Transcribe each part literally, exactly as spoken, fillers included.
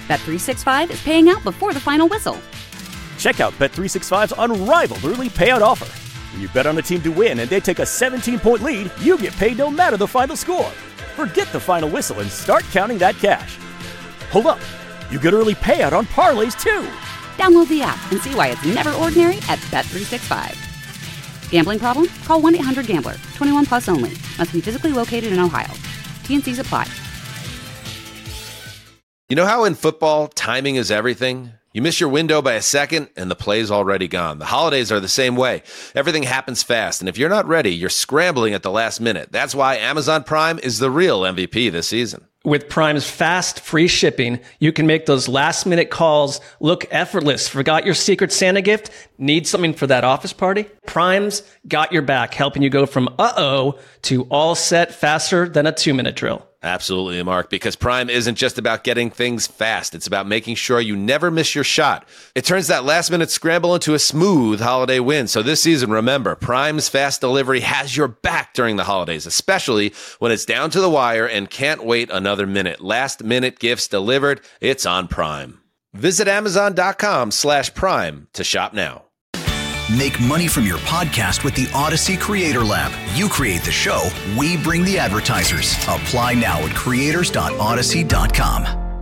Bet three sixty-five is paying out before the final whistle. Check out Bet three sixty-five's unrivaled early payout offer. When you bet on a team to win and they take a seventeen-point lead, you get paid no matter the final score. Forget the final whistle and start counting that cash. Hold up. You get early payout on parlays, too. Download the app and see why it's never ordinary at Bet three sixty-five. Gambling problem? Call one eight hundred gambler. twenty-one plus only. Must be physically located in Ohio. T N Cs apply. You know how in football, timing is everything? You miss your window by a second, and the play's already gone. The holidays are the same way. Everything happens fast, and if you're not ready, you're scrambling at the last minute. That's why Amazon Prime is the real M V P this season. With Prime's fast, free shipping, you can make those last-minute calls look effortless. Forgot your Secret Santa gift? Need something for that office party? Prime's got your back, helping you go from uh-oh to all set faster than a two-minute drill. Absolutely, Mark, because Prime isn't just about getting things fast. It's about making sure you never miss your shot. It turns that last-minute scramble into a smooth holiday win. So this season, remember, Prime's fast delivery has your back during the holidays, especially when it's down to the wire and can't wait another minute. Last-minute gifts delivered, it's on Prime. Visit Amazon.com slash Prime to shop now. Make money from your podcast with the Odyssey Creator Lab. You create the show, we bring the advertisers. Apply now at creators dot odyssey dot com.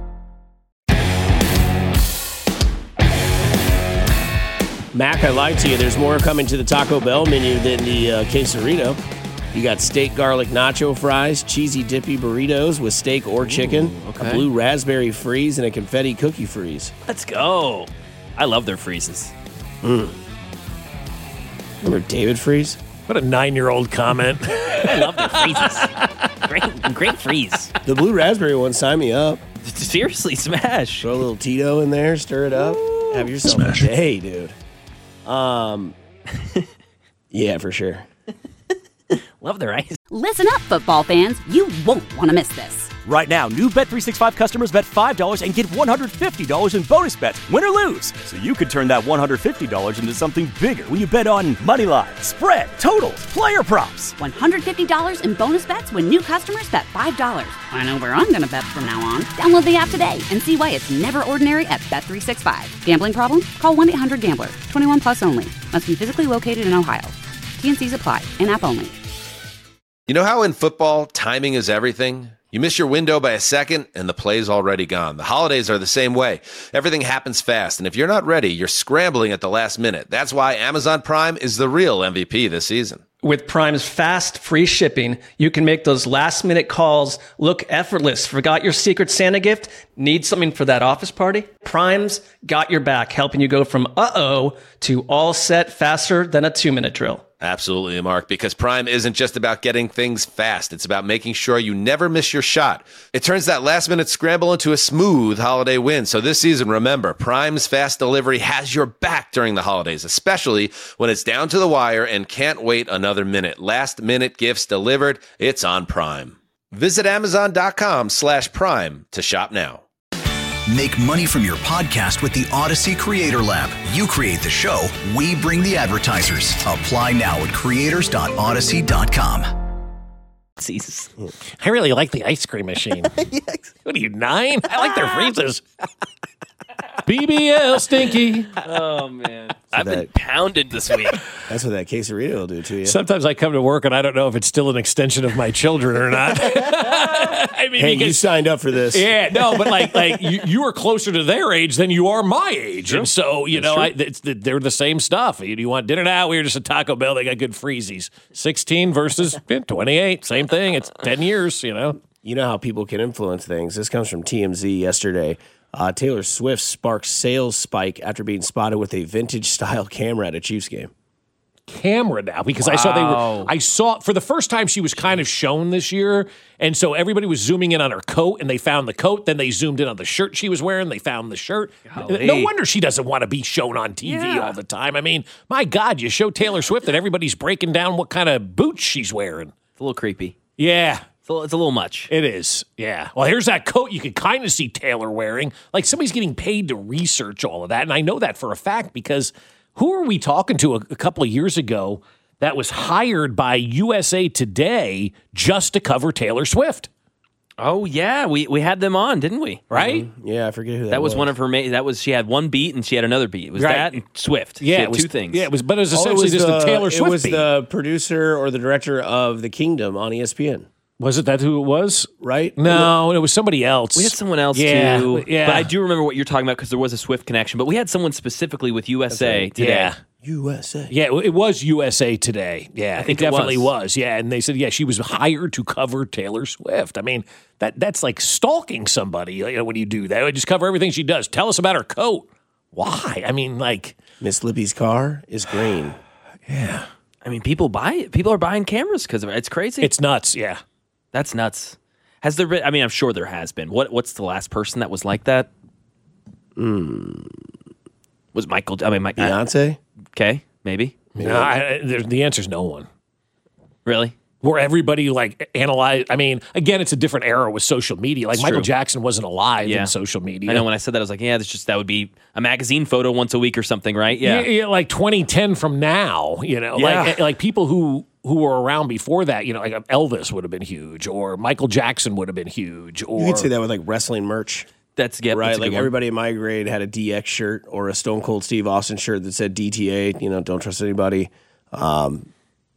Mac, I lied to you. There's more coming to the Taco Bell menu than the uh, quesarito. You got steak garlic nacho fries, cheesy dippy burritos with steak or chicken, Ooh, okay. a blue raspberry freeze, and a confetti cookie freeze. Let's go. I love their freezes. Mm. Remember David Freeze? What a nine-year-old comment. I love their freezes. Great, great freeze. The blue raspberry one, sign me up. Seriously, smash. Throw a little Tito in there, stir it up. Ooh, have yourself smash. a day, dude. Um, yeah, for sure. Love their ice. Listen up, football fans. You won't want to miss this. Right now, new Bet three sixty-five customers bet five dollars and get one hundred fifty dollars in bonus bets, win or lose. So you could turn that one hundred fifty dollars into something bigger when you bet on money line, spread, totals, player props. one hundred fifty dollars in bonus bets when new customers bet five dollars. I know where I'm going to bet from now on. Download the app today and see why it's never ordinary at Bet three sixty-five. Gambling problem? Call one eight hundred gambler. twenty-one plus only. Must be physically located in Ohio. T N Cs apply. In-app only. You know how in football, timing is everything? You miss your window by a second, and the play's already gone. The holidays are the same way. Everything happens fast, and if you're not ready, you're scrambling at the last minute. That's why Amazon Prime is the real M V P this season. With Prime's fast, free shipping, you can make those last-minute calls look effortless. Forgot your Secret Santa gift? Need something for that office party? Prime's got your back, helping you go from uh-oh to all set faster than a two-minute drill. Absolutely, Mark, because Prime isn't just about getting things fast. It's about making sure you never miss your shot. It turns that last-minute scramble into a smooth holiday win. So this season, remember, Prime's fast delivery has your back during the holidays, especially when it's down to the wire and can't wait another minute. Last-minute gifts delivered, it's on Prime. Visit Amazon.com slash Prime to shop now. Make money from your podcast with the Odyssey Creator Lab. You create the show, we bring the advertisers. Apply now at creators dot odyssey dot com. Jesus. I really like the ice cream machine. Yes. What are you, nine? I like their freezes. B B L Stinky. Oh, man. So I've that, been pounded this week. That's what that quesarito will do to you. Sometimes I come to work and I don't know if it's still an extension of my children or not. I mean, hey, because, you signed up for this. Yeah, no, but like, like you, you are closer to their age than you are my age, sure. And so you That's know, I, it's the, they're the same stuff. You, you want dinner now? We were just at Taco Bell. They got good freezies. Sixteen versus twenty-eight, same thing. It's ten years. You know. You know how people can influence things. This comes from T M Z yesterday. Uh, Taylor Swift sparks sales spike after being spotted with a vintage-style camera at a Chiefs game. Camera now, because wow. I saw they were. I saw for the first time she was kind of shown this year, and so everybody was zooming in on her coat, and they found the coat. Then they zoomed in on the shirt she was wearing. They found the shirt. Golly. No wonder she doesn't want to be shown on T V yeah. all the time. I mean, my God, you show Taylor Swift and everybody's breaking down what kind of boots she's wearing. It's a little creepy. Yeah. It's a, it's a little much. It is, yeah. Well, here's that coat you could kind of see Taylor wearing. Like somebody's getting paid to research all of that, and I know that for a fact because who were we talking to a, a couple of years ago that was hired by U S A Today just to cover Taylor Swift? Oh yeah, we, we had them on, didn't we? Right? Mm-hmm. Yeah, I forget who that, that was. was. One of her. Ma- that was she had one beat and she had another beat. It was Right. that and Swift. Yeah, she it had was two things. Yeah, it was, but it was Oh, essentially was just the, Taylor Swift It was beat. the producer or the director of The Kingdom on E S P N. Was it that who it was? Right? No, it was somebody else. We had someone else yeah, too. Yeah, But I do remember what you're talking about because there was a Swift connection. But we had someone specifically with U S A today. Yeah. U S A. Yeah, it was U S A Today. Yeah, I think it it definitely was. was. Yeah, and they said, yeah, she was hired to cover Taylor Swift. I mean, that that's like stalking somebody. You know, when you do that, just cover everything she does. Tell us about her coat. Why? I mean, like Miss Lippy's car is green. Yeah. I mean, people buy it. People are buying cameras because of it. It's crazy. It's nuts. Yeah. That's nuts. Has there been? I mean, I'm sure there has been. What What's the last person that was like that? Mm. Was Michael? I mean, Mike. Beyonce? Okay, maybe. No, I, there, the answer is no one. Really? Where everybody like analyze. I mean, again, it's a different era with social media. Like It's Michael true. Jackson wasn't alive Yeah. in social media. I know when I said that, I was like, yeah, that's just that would be a magazine photo once a week or something, right? Yeah. Yeah, yeah, like twenty ten from now, you know, Yeah. like like people who who were around before that, you know, like Elvis would have been huge, or Michael Jackson would have been huge, or You could say that with like wrestling merch. That's yeah, right. that's a Like good one. everybody in my grade had a D X shirt or a Stone Cold Steve Austin shirt that said D T A. You know, don't trust anybody. Um,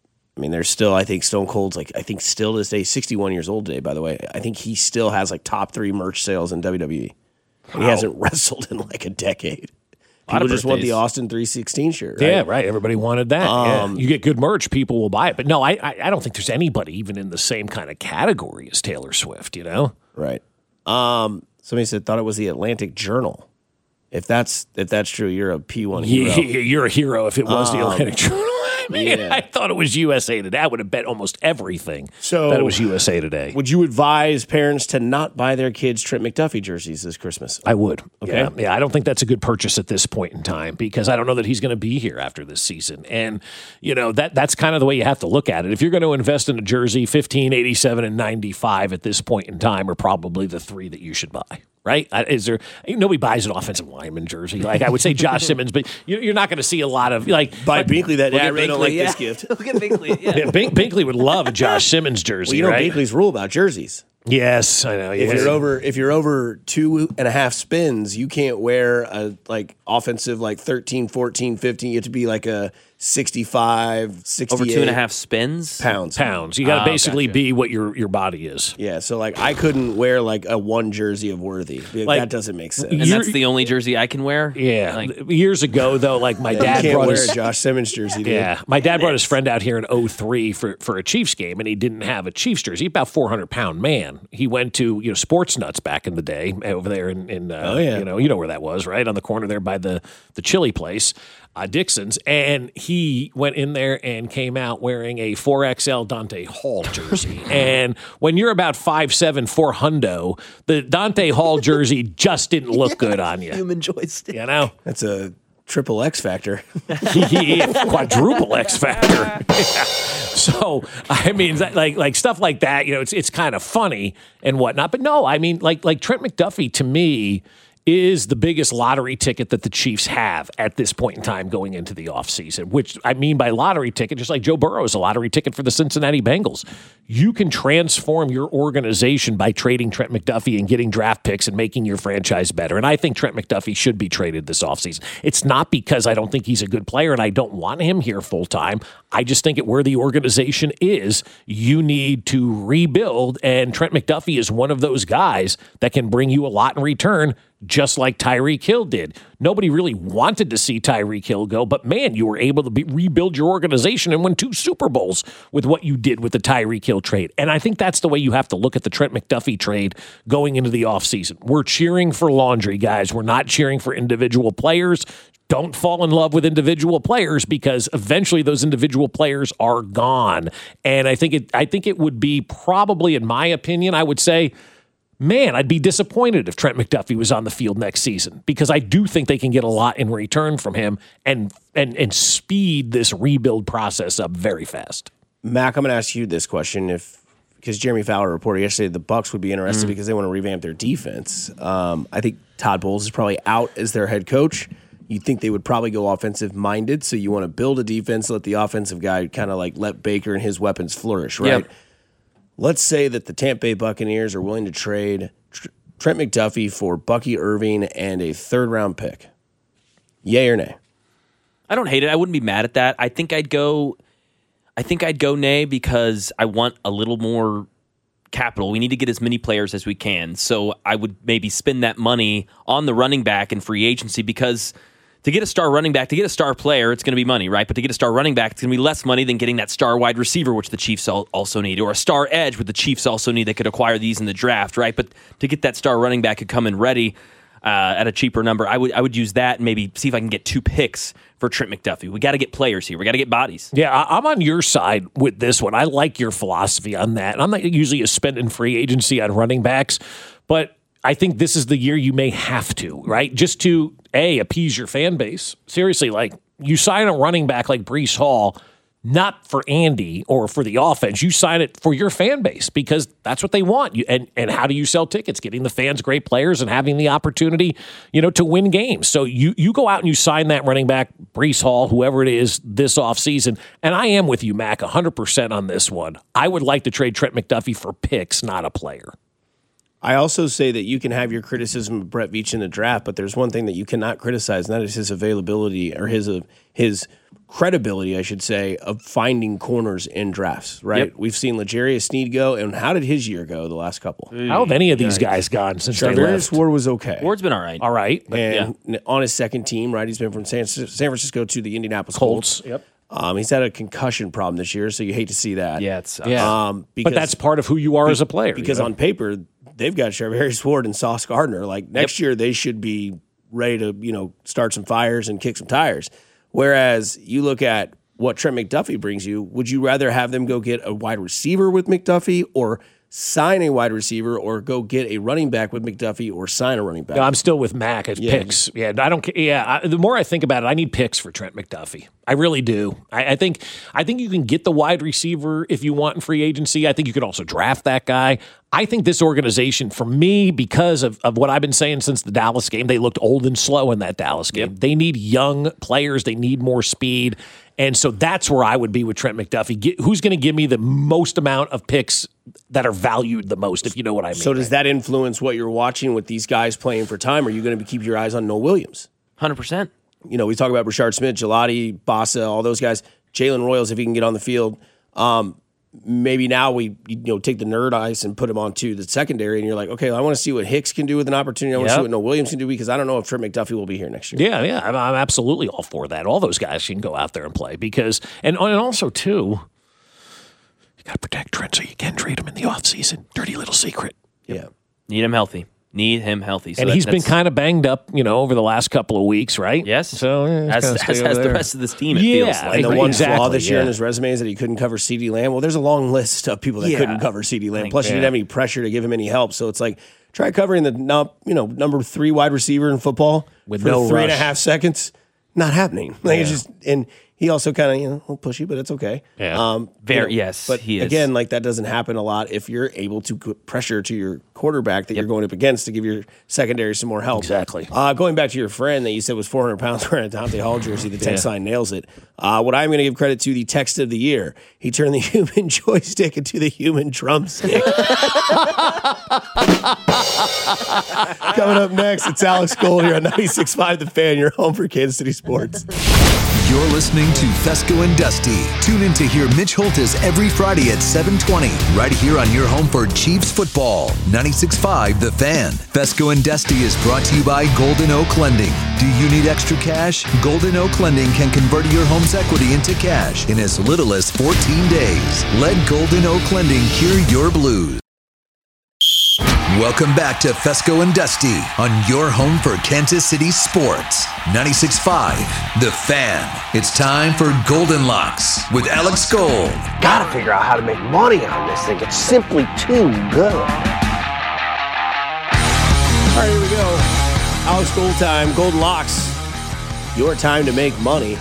I mean, there's still, I think Stone Cold's like, I think still to this day, sixty-one years old today, by the way. I think he still has like top three merch sales in W W E. He hasn't wrestled in like a decade. A lot People of just want birthdays. the Austin three sixteen shirt, right? yeah, right. Everybody wanted that. Yeah. Um, You get good merch, people will buy it. But no, I, I I don't think there's anybody even in the same kind of category as Taylor Swift. You know, Right. Um, somebody said thought it was the Atlantic Journal. If that's if that's true, you're a P one hero. Yeah, you're a hero if it was the Um, Atlantic Journal. I mean, yeah. I thought it was U S A Today. I would have bet almost everything So- that it was U S A Today. Would you advise parents to not buy their kids Trent McDuffie jerseys this Christmas? I would. Okay. Yeah. yeah, I don't think that's a good purchase at this point in time because I don't know that he's going to be here after this season. And, you know, that that's kind of the way you have to look at it. If you're going to invest in a jersey, fifteen, eighty-seven, and ninety-five at this point in time are probably the three that you should buy. Right? I- Is there nobody buys an offensive lineman jersey? Like I would say Josh Simmons, but you- you're not going to see a lot of like Buy Binkley that. Look I at really don't Binkley, like yeah. this gift. Look at Binkley. Yeah. yeah, Bink, Binkley would love a Josh Simmons Well, jersey, you know right? Binkley's rule about jerseys. Yes, I know. If yes. you're over if you're over two and a half spins, you can't wear a like offensive like thirteen, fourteen, fifteen. You have to be like a sixty-five, sixty-eight Over two and a half spins. pounds. pounds. You got to Oh, basically gotcha. be what your your body is. Yeah, so like I couldn't wear like a one jersey of Worthy. Like- that doesn't make sense. And You're- that's the only jersey I can wear. Yeah, Like, years ago though, like my you dad can't brought wear his a Josh Simmons jersey, dude. yeah, my dad brought his friend out here in oh three for for a Chiefs game, and he didn't have a Chiefs jersey. About four hundred pound man. He went to you know Sports Nuts back in the day over there in, in uh, Oh, yeah. you know you know where that was, right on the corner there by the the chili place, uh, Dixon's, and he went in there and came out wearing a four X L Dante Hall jersey. And when you're about five seven, four hundo, the Dante Hall jersey just didn't look good on you. human joystick. You know. That's a triple X factor. Quadruple X factor. Yeah. So I mean, that- like like stuff like that. You know, it's it's kind of funny and whatnot. But no, I mean, like like Trent McDuffie to me is the biggest lottery ticket that the Chiefs have at this point in time going into the offseason, which I mean by lottery ticket, just like Joe Burrow is a lottery ticket for the Cincinnati Bengals. You can transform your organization by trading Trent McDuffie and getting draft picks and making your franchise better. And I think Trent McDuffie should be traded this offseason. It's not because I don't think he's a good player and I don't want him here full time. I just think at where the organization is, you need to rebuild. And Trent McDuffie is one of those guys that can bring you a lot in return, just like Tyreek Hill did. Nobody really wanted to see Tyreek Hill go, but man, you were able to be, rebuild your organization and win two Super Bowls with what you did with the Tyreek Hill trade. And I think that's the way you have to look at the Trent McDuffie trade going into the offseason. We're cheering for laundry, guys. We're not cheering for individual players. Don't fall in love with individual players because eventually those individual players are gone. And I think it I think it would be probably, in my opinion, I would say, man, I'd be disappointed if Trent McDuffie was on the field next season because I do think they can get a lot in return from him and and and speed this rebuild process up very fast. Mac, I'm going to ask you this question if because Jeremy Fowler reported yesterday the Bucs would be interested Mm. because they want to revamp their defense. Um, I think Todd Bowles is probably out as their head coach. You think they would probably go offensive minded, so you want to build a defense, let the offensive guy kind of like let Baker and his weapons flourish, right? Yep. let's say that the Tampa Bay Buccaneers are willing to trade Tr- Trent McDuffie for Bucky Irving and a third round pick. Yay or nay? I don't hate it. I wouldn't be mad at that. I think I'd go. I think I'd go nay because I want a little more capital. We need to get as many players as we can. So I would maybe spend that money on the running back and free agency because to get a star running back, to get a star player, it's going to be money, right? But to get a star running back, it's going to be less money than getting that star wide receiver, which the Chiefs also need, or a star edge, which the Chiefs also need. They could acquire these in the draft, right? But to get that star running back could come in ready uh, at a cheaper number. I would I would use that and maybe see if I can get two picks for Trent McDuffie. We got to get players here. We got to get bodies. Yeah, I- I'm on your side with this one. I like your philosophy on that. And I'm not usually a spending free agency on running backs, but I think this is the year you may have to, right? Just to, A, appease your fan base. Seriously, like, you sign a running back like Breece Hall, not for Andy or for the offense. You sign it for your fan base because that's what they want. You, and, and how do you sell tickets? Getting the fans great players and having the opportunity, you know, to win games. So you you go out and you sign that running back, Breece Hall, whoever it is, this offseason. And I am with you, Mac, one hundred percent on this one. I would like to trade Trent McDuffie for picks, not a player. I also say that you can have your criticism of Brett Veach in the draft, but there's one thing that you cannot criticize, and that is his availability or his uh, his credibility, I should say, of finding corners in drafts, right? Yep. We've seen L'Jarius Sneed go, and how did his year go the last couple? How have any of these guys gone since they left? Ward was okay. Ward's been all right. All right. But and yeah. on his second team, right? He's been from San, San Francisco to the Indianapolis Colts. Colts. Yep. Um, he's had a concussion problem this year, so you hate to see that. Yeah, it's yeah. Um, because, but that's part of who you are be, as a player. Because you know? on paper, they've got Charvarius Ward and Sauce Gardner. Like next yep. year, they should be ready to you know start some fires and kick some tires. Whereas you look at what Trent McDuffie brings you, would you rather have them go get a wide receiver with McDuffie or sign a wide receiver or go get a running back with McDuffie or sign a running back? No, I'm still with Mac as yeah. picks. Yeah, I don't. Yeah, I, the more I think about it, I need picks for Trent McDuffie. I really do. I, I think. I think you can get the wide receiver if you want in free agency. I think you could also draft that guy. I think this organization, for me, because of, of what I've been saying since the Dallas game, they looked old and slow in that Dallas game. Yep. They need young players. They need more speed. And so that's where I would be with Trent McDuffie. Get, who's going to give me the most amount of picks that are valued the most, if you know what I mean? So does right? that influence what you're watching with these guys playing for time? Or are you going to keep your eyes on Noah Williams? one hundred percent. You know, we talk about Rashard Smith, Gelati, Bassa, all those guys. Jalen Royals, if he can get on the field. Um, maybe now we you know take the nerd ice and put him onto the secondary, and you're like, okay, I want to see what Hicks can do with an opportunity. I want to yep. see what Noah Williams can do because I don't know if Trent McDuffie will be here next year. Yeah, yeah, I'm, I'm absolutely all for that. All those guys can go out there and play because, and, and also too, you got to protect Trent so you can trade him in the offseason. Dirty little secret. Yeah, need him healthy. Need him healthy. So and that, he's been kind of banged up, you know, over the last couple of weeks, right? Yes. So yeah, as, as, as the rest of this team, it yeah, feels like. And the one exactly, flaw this year yeah. in his resume is that he couldn't cover CeeDee Lamb. Well, there's a long list of people that yeah. couldn't cover CeeDee Lamb. Plus, yeah. you didn't have any pressure to give him any help. So it's like, try covering the you know number three wide receiver in football with for no three rush. and a half seconds. Not happening. Like yeah. it's just and he also kind of you know a little pushy, but it's okay. Yeah. Um, Very you know, yes. But he is. again, like that doesn't happen a lot if you're able to put pressure to your quarterback that yep. you're going up against to give your secondary some more help. Exactly. Uh, going back to your friend that you said was four hundred pounds wearing a Dante Hall jersey, the text yeah. line nails it. Uh, what I'm going to give credit to the text of the year. He turned the human joystick into the human drumstick. Coming up next, it's Alex Gold here on ninety-six point five The Fan, your home for Kansas City sports. You're listening to Fesco and Dusty. Tune in to hear Mitch Holtis every Friday at seven twenty, right here on your home for Chiefs football. ninety-six point five The Fan. Fesco and Dusty is brought to you by Golden Oak Lending. Do you need extra cash? Golden Oak Lending can convert your home's equity into cash in as little as fourteen days. Let Golden Oak Lending cure your blues. Welcome back to Fesco and Dusty on your home for Kansas City sports. ninety-six point five The Fan. It's time for Golden Locks with Alex Gold. Gotta figure out how to make money on this thing. It's simply too good. All right, here we go. Alex Gold time, Golden Locks. Your time to make money.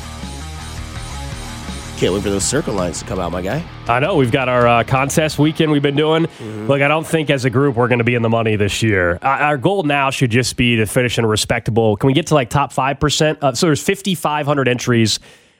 Can't wait for those circle lines to come out, my guy. I know. We've got our uh, contest weekend we've been doing. Mm-hmm. Look, I don't think as a group we're going to be in the money this year. Uh, our goal now should just be to finish in a respectable. Can we get to like top five percent? Uh, so there's fifty-five hundred entries.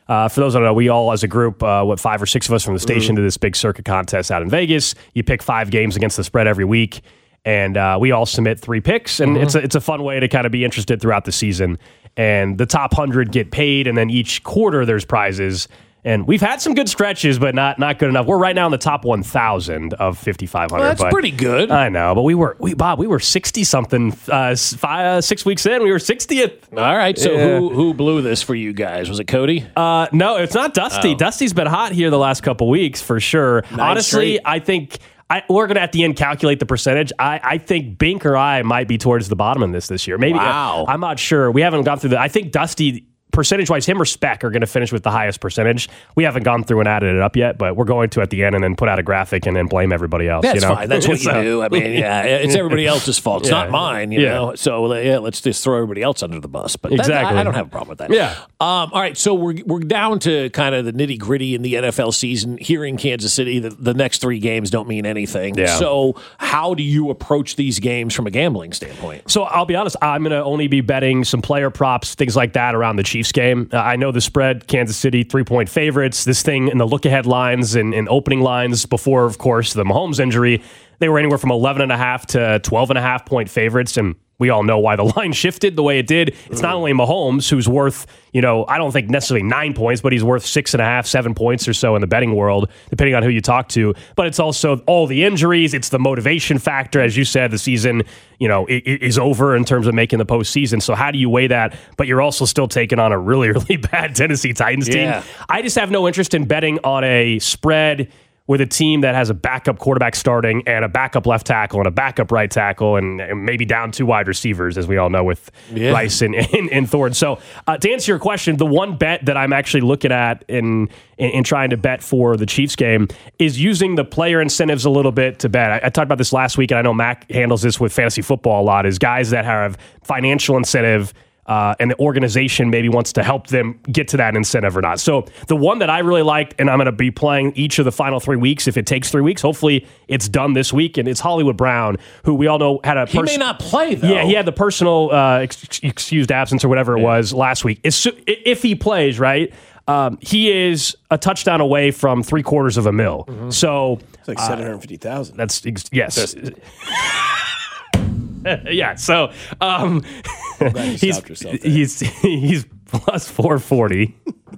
Uh, for those who don't know, we all, as a group, uh, what, five or six of us from the station, Mm-hmm. do this big circuit contest out in Vegas. You pick five games against the spread every week, and uh, we all submit three picks, and Mm-hmm. it's a, it's a fun way to kind of be interested throughout the season. And the top one hundred get paid, and then each quarter there's prizes. And we've had some good stretches, but not not good enough. We're right now in the top one thousand of fifty-five hundred. Well, that's but pretty good. I know, but we were, we Bob, we were sixty-something, uh, five, uh, six weeks in. We were sixtieth. All right, so Yeah. who who blew this for you guys? Was it Cody? Uh, no, it's not Dusty. Oh. Dusty's been hot here the last couple weeks for sure. Honestly, straight. I think I, we're going to at the end calculate the percentage. I, I think Bink or I might be towards the bottom in this this year. Maybe. Wow. Uh, I'm not sure. We haven't gone through the. I think Dusty, percentage-wise, him or Speck are going to finish with the highest percentage. We haven't gone through and added it up yet, but we're going to at the end and then put out a graphic and then blame everybody else. That's you know? fine. That's what you So- do. I mean, yeah, it's everybody else's fault. It's Yeah. not mine, you Yeah. know. So yeah, let's just throw everybody else under the bus. But that- Exactly. I, I don't have a problem with that. Yeah. Um, all right, so we're we're down to kind of the nitty gritty in the N F L season here in Kansas City. The, the next three games don't mean anything. Yeah. So how do you approach these games from a gambling standpoint? So I'll be honest, I'm going to only be betting some player props, things like that around the Chiefs game. Uh, I know the spread, Kansas City, three-point favorites. This thing in the look-ahead lines and, and opening lines before, of course, the Mahomes injury, they were anywhere from eleven and a half to twelve and a half point favorites, and we all know why the line shifted the way it did. It's not only Mahomes, who's worth, you know, I don't think necessarily nine points, but he's worth six and a half, seven points or so in the betting world, depending on who you talk to. But it's also all the injuries. It's the motivation factor. As you said, the season, you know, it, it is over in terms of making the postseason. So how do you weigh that? But you're also still taking on a really, really bad Tennessee Titans Yeah. team. I just have no interest in betting on a spread with a team that has a backup quarterback starting and a backup left tackle and a backup right tackle and, and maybe down two wide receivers, as we all know, with Yeah. Rice and, and, and Thorne. So uh, to answer your question, the one bet that I'm actually looking at in, in, in trying to bet for the Chiefs game is using the player incentives a little bit to bet. I, I talked about this last week, and I know Mac handles this with fantasy football a lot, is guys that have financial incentive Uh, and the organization maybe wants to help them get to that incentive or not. So the one that I really liked, and I'm going to be playing each of the final three weeks if it takes three weeks. Hopefully it's done this week, and it's Hollywood Brown, who we all know had a... He may not play, though. Yeah, he had the personal uh, ex- excused absence or whatever it was last week. As so- if he plays, right, um, he is a touchdown away from three quarters of a mil. So... It's like seven hundred fifty thousand. That's, ex- yes. Yeah, so um, he's, stopped yourself there. he's he's plus four forty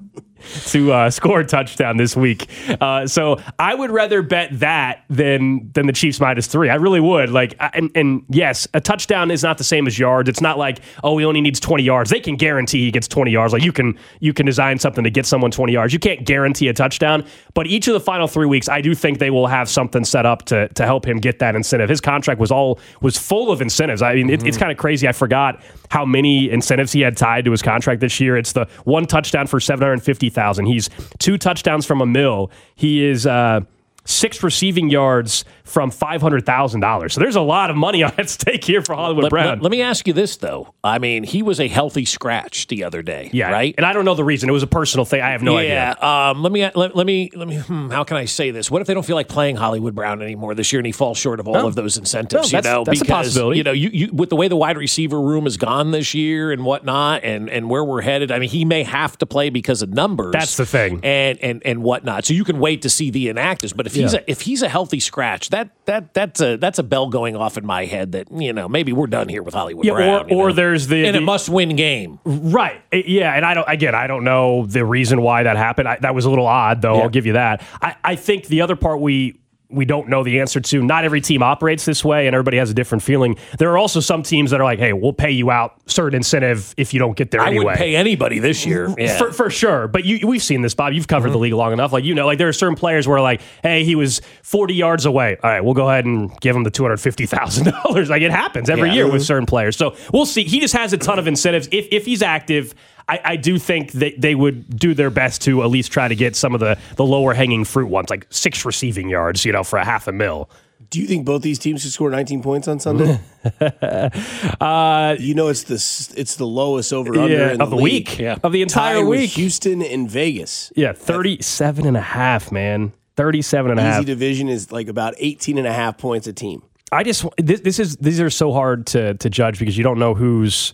to uh, score a touchdown this week. Uh, so I would rather bet that than than the Chiefs minus three. I really would. Like, I- and, and yes, a touchdown is not the same as yards. It's not like, oh, he only needs twenty yards. They can guarantee he gets twenty yards. Like you can you can design something to get someone twenty yards. You can't guarantee a touchdown. But each of the final three weeks, I do think they will have something set up to to help him get that incentive. His contract was all was full of incentives. I mean, it, it's kind of crazy. I forgot how many incentives he had tied to his contract this year. It's the one touchdown for seven hundred fifty thousand. He's two touchdowns from a mil. He is uh, six receiving yards from five hundred thousand dollars. So there's a lot of money at stake here for Hollywood Let, Brown. let- let me ask you this, though. I mean, he was a healthy scratch the other day, yeah, right? And I don't know the reason. It was a personal thing. I have no yeah, idea. um, let me let, let me let me. Hmm, how can I say this? What if they don't feel like playing Hollywood Brown anymore this year, and he falls short of all No. of those incentives? No, you that's- know, that's a because possibility. you know, you, you with the way the wide receiver room has gone this year and whatnot, and and where we're headed. I mean, he may have to play because of numbers. That's the thing. and and and whatnot. So you can wait to see the inactives, but if he's Yeah. a, if he's a healthy scratch, that that that's a that's a bell going off in my head that you know maybe we're done here with Hollywood Yeah, Brown. or, you or know? there's the, and a the must-win game. right. It- yeah, and I don't again, I don't know the reason why that happened. I, that was a little odd, though. Yeah. I'll give you that. I, I think the other part we we don't know the answer to. Not every team operates this way, and everybody has a different feeling. There are also some teams that are like, "Hey, we'll pay you out certain incentive if you don't get there I anyway." wouldn't pay anybody this year. Yeah. For, for sure. But you, we've seen this, Bob. You've covered the league long enough. Like, you know, like there are certain players where like, hey, he was forty yards away. All right, we'll go ahead and give him the two hundred fifty thousand dollars. Like it happens every Yeah. year with certain players. So we'll see. He just has a ton of incentives. If, if he's active, I, I do think that they would do their best to at least try to get some of the, the lower hanging fruit ones, like six receiving yards, you know, for a half a mil. Do you think both these teams could score nineteen points on Sunday? uh, you know, it's the s- it's the lowest over under Yeah, in of the league. week. Yeah. Of the entire Tied with week. Houston and Vegas. Yeah, thirty-seven and a half, man. thirty-seven and a half. Easy division is like about eighteen and a half points a team. I just this, this is these are so hard to to judge because you don't know who's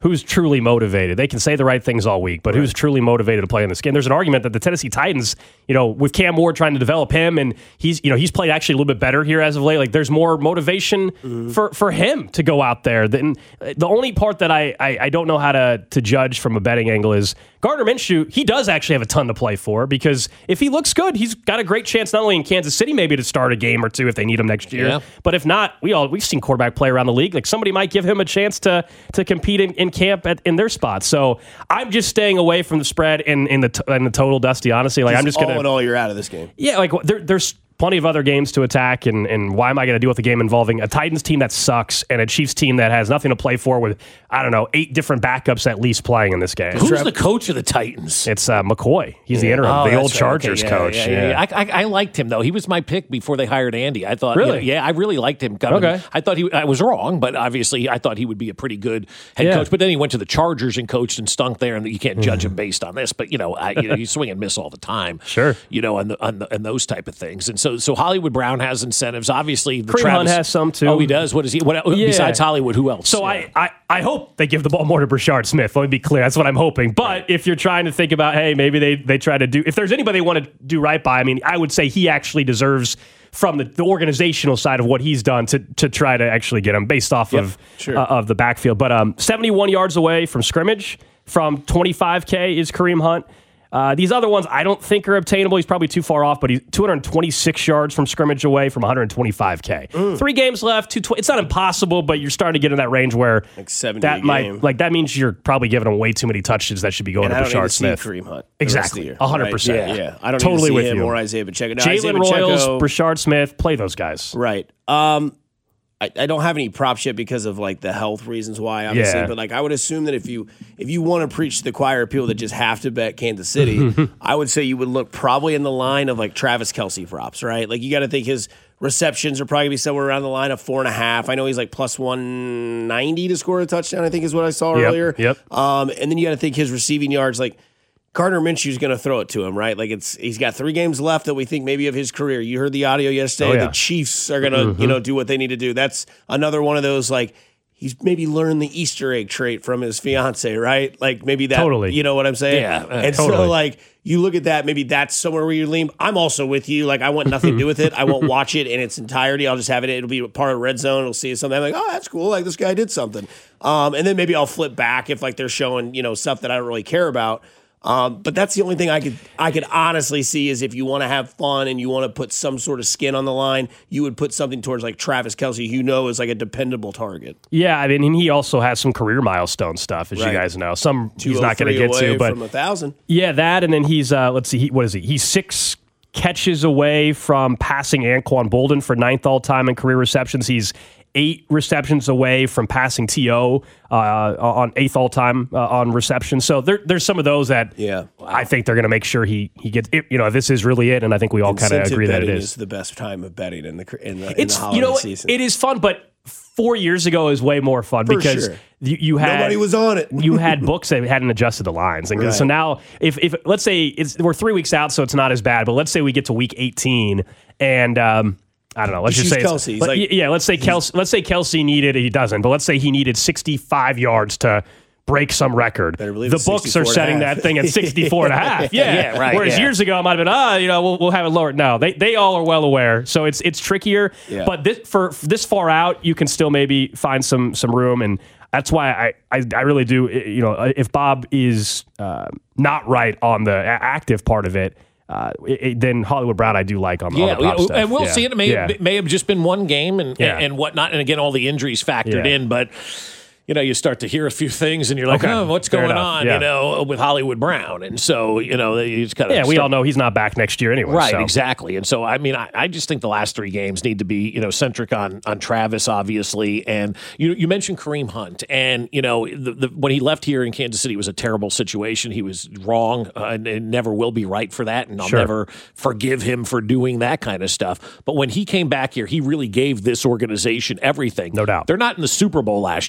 who's truly motivated. They can say the right things all week, but right. who's truly motivated to play in this game? There's an argument that the Tennessee Titans, you know, with Cam Ward trying to develop him, and he's, you know, he's played actually a little bit better here as of late. Like, there's more motivation mm-hmm. for, for him to go out there. Than, the only part that I, I, I don't know how to, to judge from a betting angle is Gardner Minshew, he does actually have a ton to play for, because if he looks good, he's got a great chance not only in Kansas City maybe to start a game or two if they need him next year, yeah. but if not, we all, we've seen quarterback play around the league. Like, somebody might give him a chance to to compete in, in camp at, in their spot. So I'm just staying away from the spread in, in the t- in the total, Dusty, honestly. Like, just I'm just going to... all in all, you're out of this game. Yeah, like, there, there's plenty of other games to attack, and, and why am I going to deal with a game involving a Titans team that sucks and a Chiefs team that has nothing to play for with, I don't know, eight different backups at least playing in this game? Who's Trev- the coach of the Titans? It's uh, McCoy. He's yeah. the interim, oh, the old Chargers right. okay. yeah, coach. Yeah, yeah, yeah. Yeah. I, I, I liked him, though. He was my pick before they hired Andy. I thought, really? You know, yeah, I really liked him coming. Okay. I thought he, I was wrong, but obviously I thought he would be a pretty good head yeah. coach. But then he went to the Chargers and coached and stunk there, and you can't judge him based on this. But, you know, I, you know, you swing and miss all the time. Sure. You know, and, the, on the, and those type of things. And so, so Hollywood Brown has incentives. Obviously, the Kareem Travis Hunt has some too. Oh, he does. What is he? What yeah. besides Hollywood? Who else? So yeah. I, I, I hope they give the ball more to Brashard Smith. Let me be clear. That's what I'm hoping. But right. if you're trying to think about, hey, maybe they they try to do. If there's anybody they want to do right by, I mean, I would say he actually deserves, from the, the organizational side of what he's done, to to try to actually get him based off yep. of sure. uh, of the backfield. But um, seventy-one yards away from scrimmage from twenty-five K is Kareem Hunt. Uh, these other ones I don't think are obtainable. He's probably too far off, but he's two hundred twenty-six yards from scrimmage away from one hundred twenty-five K. Mm. Three games left. two twenty It's not impossible, but you're starting to get in that range where like seventy that a might game. Like that means you're probably giving him way too many touches that should be going and to Brashard Smith. See Kareem Hunt exactly, one hundred percent. Right? Yeah, yeah. I don't totally need to see with him you. or Isaiah Pacheco. No, Jalen Royals, Brashard Smith, play those guys. Right. Um, I, I don't have any props yet because of like the health reasons why, obviously. Yeah. But like I would assume that if you if you want to preach to the choir of people that just have to bet Kansas City, I would say you would look probably in the line of like Travis Kelce props, right? Like you got to think his receptions are probably gonna be somewhere around the line of four and a half. I know he's like plus one ninety to score a touchdown, I think is what I saw yep, earlier. Yep. Um, and then you got to think his receiving yards, like Gardner Minshew's going to throw it to him, right? Like it's he's got three games left that we think maybe of his career. You heard the audio yesterday. Oh, yeah. The Chiefs are going to, mm-hmm. you know, do what they need to do. That's another one of those like he's maybe learned the Easter egg trait from his fiance, right? Like maybe that, totally. You know what I'm saying? Yeah, uh, and totally. so like you look at that, maybe that's somewhere where you lean. I'm also with you. Like I want nothing to do with it. I won't watch it in its entirety. I'll just have it. It'll be part of Red Zone. It'll see something. I'm like, oh, that's cool. Like this guy did something. Um, and then maybe I'll flip back if like they're showing you know stuff that I don't really care about. Um, but that's the only thing I could I could honestly see is if you want to have fun and you want to put some sort of skin on the line, you would put something towards like Travis Kelce, who you know is like a dependable target. Yeah, I mean, and he also has some career milestone stuff, as right. you guys know. Some he's not going to get to, but from a thousand. Yeah, that, and then he's uh, let's see, he, what is he? He's six catches away from passing Anquan Bolden for ninth all time in career receptions. He's eight receptions away from passing T O uh, on eighth all time uh, on reception. So there, there's some of those that yeah. wow. I think they're going to make sure he he gets. It, you know, this is really it, and I think we all kind of agree that it is. is the best time of betting in the in the, it's, in the holiday you know, season. It is fun, but four years ago is way more fun For because sure. you, you had nobody was on it. You had books that hadn't adjusted the lines, and right. so now if if let's say it's we're three weeks out, so it's not as bad. But let's say we get to week eighteen and. Um, I don't know. Let's just, just say Kelce. Let, like, yeah. Let's say Kelce. Let's say Kelce needed. He doesn't. But let's say he needed sixty-five yards to break some record. The books are setting that thing at sixty-four and a half. Yeah, yeah right. Whereas yeah. years ago, I might have been, ah, you know, we'll, we'll have it lower. No, they they all are well aware. So it's it's trickier. Yeah. But this, for this far out, you can still maybe find some some room, and that's why I I, I really do. You know, if Bob is uh, not right on the active part of it. Uh, it, it, then Hollywood Brown I do like on, yeah, on the prop we, stuff. and we'll yeah. see it. It may, yeah. it may have just been one game and, yeah. and, and whatnot. And again, all the injuries factored yeah. in, but you know, you start to hear a few things and you're like, okay. oh, what's Fair going enough. on, yeah. you know, with Hollywood Brown. And so, you know, you just kind of. Yeah, we all know he's not back next year anyway. Right, so. exactly. And so, I mean, I, I just think the last three games need to be, you know, centric on on Travis, obviously. And you you mentioned Kareem Hunt. And, you know, the, the, when he left here in Kansas City, it was a terrible situation. He was wrong uh, and, and never will be right for that. And I'll sure. never forgive him for doing that kind of stuff. But when he came back here, he really gave this organization everything. No doubt. They're not in the Super Bowl last year without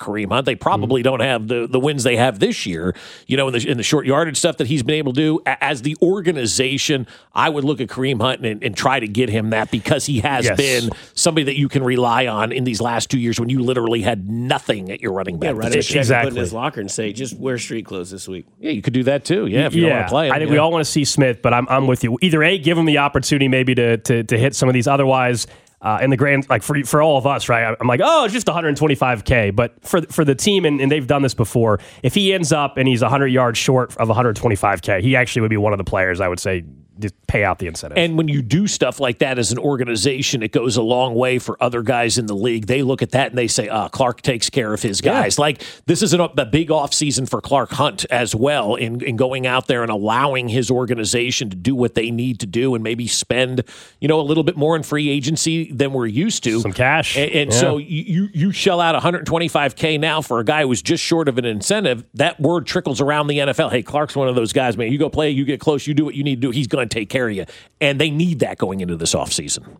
Kareem Hunt. They probably mm-hmm. don't have the, the wins they have this year, you know, in the, in the short yardage stuff that he's been able to do. As the organization, I would look at Kareem Hunt and, and try to get him that because he has yes. been somebody that you can rely on in these last two years when you literally had nothing at your running back yeah, position. Exactly. Put in his locker and say, just wear street clothes this week. Yeah, you could do that too. Yeah, if you yeah. don't want to play him. I think yeah. we all want to see Smith, but I'm I'm with you. Either A, give him the opportunity maybe to to, to hit some of these. Otherwise, uh, in the grand, like for for all of us, right? I'm like, oh, it's just one hundred twenty-five K. But for for the team, and, and they've done this before, if he ends up and he's one hundred yards short of one hundred twenty-five K, he actually would be one of the players I would say just pay out the incentive. And when you do stuff like that as an organization, it goes a long way for other guys in the league. They look at that and they say, ah, Clark takes care of his guys. Yeah. Like, this is a, a big offseason for Clark Hunt as well in, in going out there and allowing his organization to do what they need to do and maybe spend, you know, a little bit more in free agency than we're used to. Some cash. And, and yeah. so you, you shell out one hundred twenty-five K now for a guy who was just short of an incentive. That word trickles around the N F L. Hey, Clark's one of those guys, man. You go play, you get close, you do what you need to do. He's going to take care of you. And they need that going into this offseason.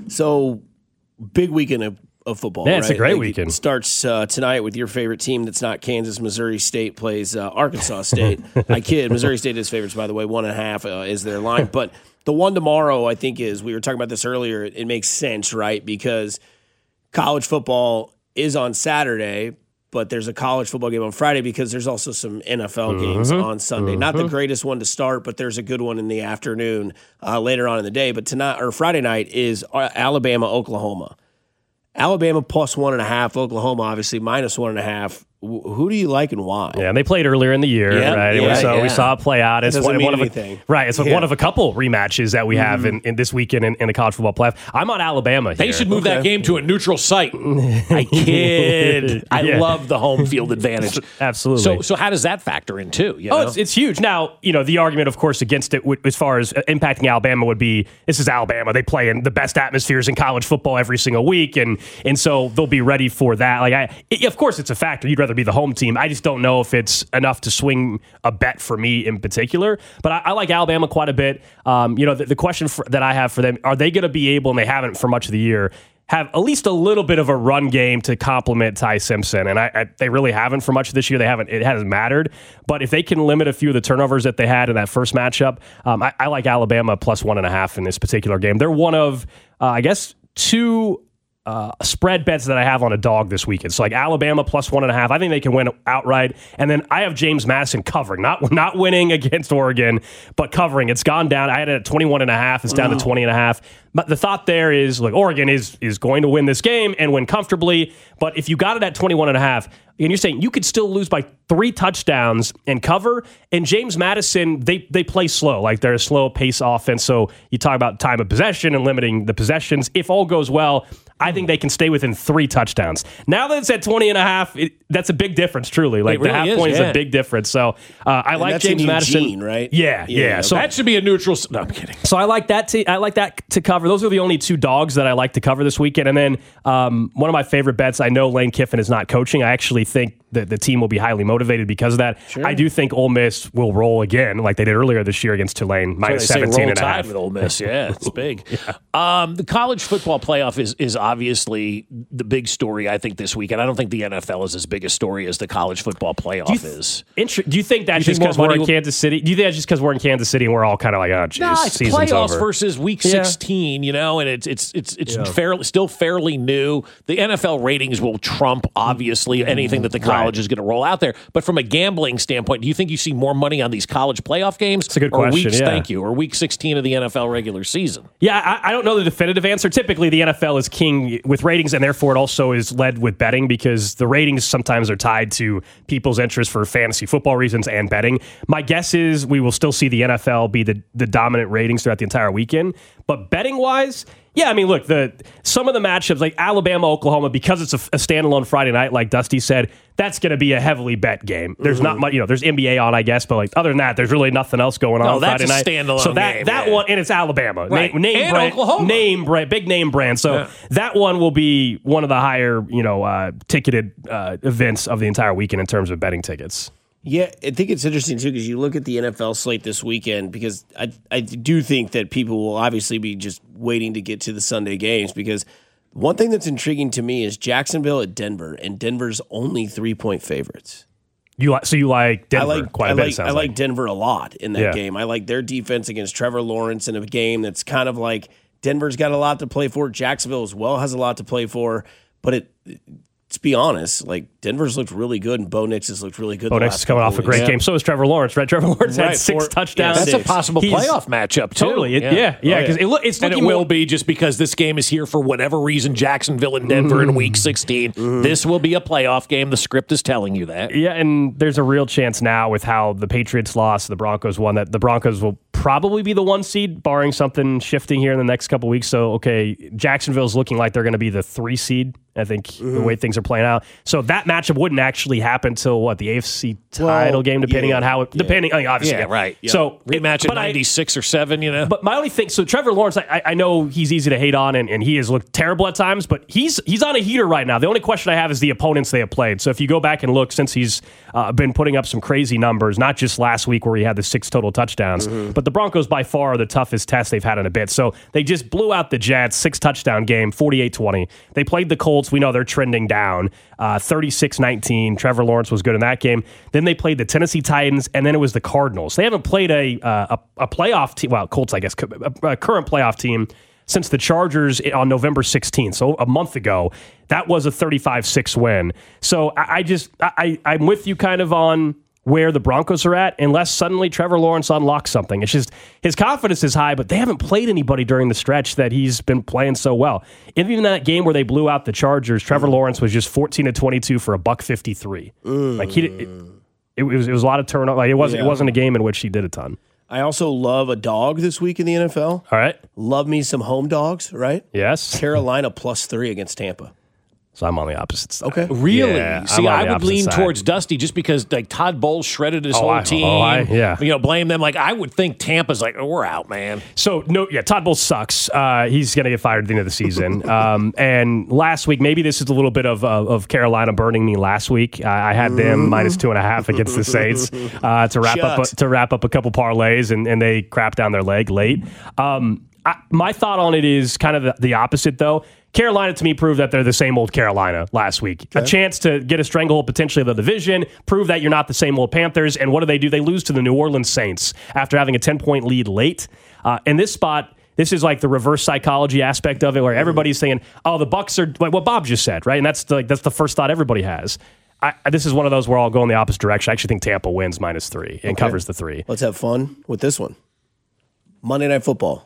So, big weekend of, of football. Yeah, right? it's a great like weekend. It starts uh, tonight with your favorite team that's not Kansas. Missouri State plays uh, Arkansas State. I kid. Missouri State is favorites, by the way. One and a half uh, is their line. But the one tomorrow, I think, is, we were talking about this earlier, it, it makes sense, right? Because college football is on Saturday, but there's a college football game on Friday because there's also some N F L games mm-hmm. on Sunday. Mm-hmm. Not the greatest one to start, but there's a good one in the afternoon uh, later on in the day. But tonight or Friday night is Alabama, Oklahoma. Alabama plus one and a half. Oklahoma obviously minus one and a half. Who do you like and why? Yeah, and they played earlier in the year, yeah, right? Yeah, so yeah. we saw it play out. It's it one, mean one of anything. a, right. It's yeah. one of a couple rematches that we have mm-hmm. in, in this weekend in, in the college football playoff. I'm on Alabama. They here. should move okay. that game to a neutral site. I kid. I yeah. love the home field advantage. Absolutely. So, so how does that factor in too? You know? Oh, it's, it's huge. Now, you know, the argument, of course, against it, as far as impacting Alabama, would be this is Alabama. They play in the best atmospheres in college football every single week, and and so they'll be ready for that. Like, I, it, of course, it's a factor. You'd rather be the home team. I just don't know if it's enough to swing a bet for me in particular. But I, I like Alabama quite a bit. Um, you know, the, the question for, that I have for them, are they going to be able, and they haven't for much of the year, have at least a little bit of a run game to complement Ty Simpson? And I, I, they really haven't for much of this year. They haven't. It hasn't mattered. But if they can limit a few of the turnovers that they had in that first matchup, um, I, I like Alabama plus one and a half in this particular game. They're one of, uh, I guess, two Uh, spread bets that I have on a dog this weekend. So like Alabama plus one and a half. I think they can win outright. And then I have James Madison covering, not not winning against Oregon, but covering. It's gone down. I had it at twenty-one and a half. It's down mm. to twenty and a half. But the thought there is, like, Oregon is is going to win this game and win comfortably. But if you got it at twenty-one and a half, and you're saying you could still lose by three touchdowns and cover, and James Madison, they they play slow. Like, they're a slow pace offense. So you talk about time of possession and limiting the possessions. If all goes well, I think they can stay within three touchdowns. Now that it's at twenty and a half, it, that's a big difference, truly. Like, really the half is, point yeah. is a big difference. So uh, I and like that's James in Madison. Eugene, right? Yeah, yeah. yeah. So that should be a neutral. No, I'm kidding. So I like that. To, I like that to cover. Those are the only two dogs that I like to cover this weekend. And then um, one of my favorite bets. I know Lane Kiffin is not coaching. I actually think that the team will be highly motivated because of that. Sure. I do think Ole Miss will roll again, like they did earlier this year against Tulane, minus so seventeen roll and a tide half. with Ole Miss. Yeah, it's big. yeah. um, the college football playoff is is obviously the big story, I think, this weekend. I don't think the N F L is as big a story as the college football playoff do th- is. Inter- do you think that's you just think because we're in will- Kansas City? Do you think that's just because we're in Kansas City and we're all kind of like, oh, geez, no, it's season's playoffs over. versus week Yeah. sixteen, you know, and it's it's it's it's Yeah. fairly still fairly new. The N F L ratings will trump, obviously, anything that the college Right. is going to roll out there. But from a gambling standpoint, do you think you see more money on these college playoff games? That's a good or question, Weeks, yeah. Thank you. Or week sixteen of the N F L regular season? Yeah, I, I don't know the definitive answer. Typically, the N F L is king with ratings, and therefore it also is led with betting because the ratings sometimes are tied to people's interest for fantasy football reasons and betting. My guess is we will still see the N F L be the, the dominant ratings throughout the entire weekend. But betting-wise, yeah, I mean, look, the some of the matchups, like Alabama, Oklahoma, because it's a, a standalone Friday night, like Dusty said, that's going to be a heavily bet game. There's mm-hmm. not much, you know, there's N B A on, I guess, but like other than that, there's really nothing else going on no, on that's Friday night. a standalone so that game, that yeah. one, and it's Alabama, right. name, name and brand, Oklahoma, name brand, big name brand. So yeah. that one will be one of the higher, you know, uh, ticketed uh, events of the entire weekend in terms of betting tickets. Yeah, I think it's interesting, too, because you look at the N F L slate this weekend, because I I do think that people will obviously be just waiting to get to the Sunday games, because One thing that's intriguing to me is Jacksonville at Denver, and Denver's only three-point favorites. You like, so you like Denver I like, quite I a bit, like, it sounds I like like. Denver a lot in that Yeah. game. I like their defense against Trevor Lawrence in a game that's kind of like Denver's got a lot to play for. Jacksonville as well has a lot to play for. But it, let's be honest, like Denver's looked really good, and Bo Nix has looked really good. Bo the Nix last is coming couple off a of great weeks. game. So is Trevor Lawrence, right? Trevor Lawrence Right, had six four- touchdowns. That's Six. a possible He's- playoff matchup, too. Totally. It- yeah, yeah. Because Oh, yeah. it, it's And looking it will more, be just because this game is here for whatever reason, Jacksonville and Denver in week sixteen. This will be a playoff game. The script is telling you that. Yeah, and there's a real chance now with how the Patriots lost, the Broncos won, that the Broncos will probably be the one seed, barring something shifting here in the next couple weeks. So, okay, Jacksonville's looking like they're going to be the three seed, I think, Mm-hmm. the way things are playing out. So that matchup wouldn't actually happen till what, the A F C title Well, game, depending yeah, on how it, yeah. depending, I mean, obviously. Yeah, right. Yeah. So Rematch it, at but I- ninety-six or seven, you know? But my only thing, so Trevor Lawrence, I, I know he's easy to hate on, and, and he has looked terrible at times, but he's he's on a heater right now. The only question I have is the opponents they have played. So if you go back and look, since he's uh, been putting up some crazy numbers, not just last week where he had the six total touchdowns, Mm-hmm. but the Broncos by far are the toughest test they've had in a bit. So they just blew out the Jets, six touchdown game, forty-eight twenty. They played the Colts. We know they're trending down, uh, thirty-six nineteen. Trevor Lawrence was good in that game. Then they played the Tennessee Titans, and then it was the Cardinals. They haven't played a uh, a, a playoff team, well, Colts, I guess, a, a current playoff team since the Chargers on November sixteenth, so a month ago. That was a thirty-five six win. So I, I just, I, I'm with you kind of on where the Broncos are at, unless suddenly Trevor Lawrence unlocks something. It's just, his confidence is high, but they haven't played anybody during the stretch that he's been playing so well. And even that game where they blew out the Chargers, Trevor Mm. Lawrence was just fourteen to twenty-two for a buck fifty-three. Mm. Like he, it, it, was it was a lot of turnover. Like it wasn't Yeah. it wasn't a game in which he did a ton. I also love a dog this week in the N F L. All right. Love me some home dogs, right? Yes. Carolina plus three against Tampa. So I'm on the opposite side. Okay. Really? Yeah, See, I'm on I the would opposite lean side. towards Dusty just because like Todd Bowles shredded his Oh, whole I- team. oh, I- yeah. You know, blame them. Like I would think Tampa's like, oh, we're out, man. So no, yeah, Todd Bowles sucks. Uh, he's going to get fired at the end of the season. um, and last week, maybe this is a little bit of uh, of Carolina burning me. Last week, uh, I had them minus two and a half against the Saints uh, to wrap up Shucks. a, to wrap up a couple parlays, and, and they crapped down their leg late. Um, I, my thought on it is kind of the, the opposite, though. Carolina, to me, proved that they're the same old Carolina last week. A chance to get a stranglehold potentially of the division, prove that you're not the same old Panthers. And what do they do? They lose to the New Orleans Saints after having a ten-point lead late. Uh, in this spot, this is like the reverse psychology aspect of it, where everybody's saying, "Oh, the Bucks are like what Bob just said," right? And that's the, like that's the first thought everybody has. I, this is one of those where I'll go in the opposite direction. I actually think Tampa wins minus three and Okay. covers the three. Let's have fun with this one. Monday Night Football.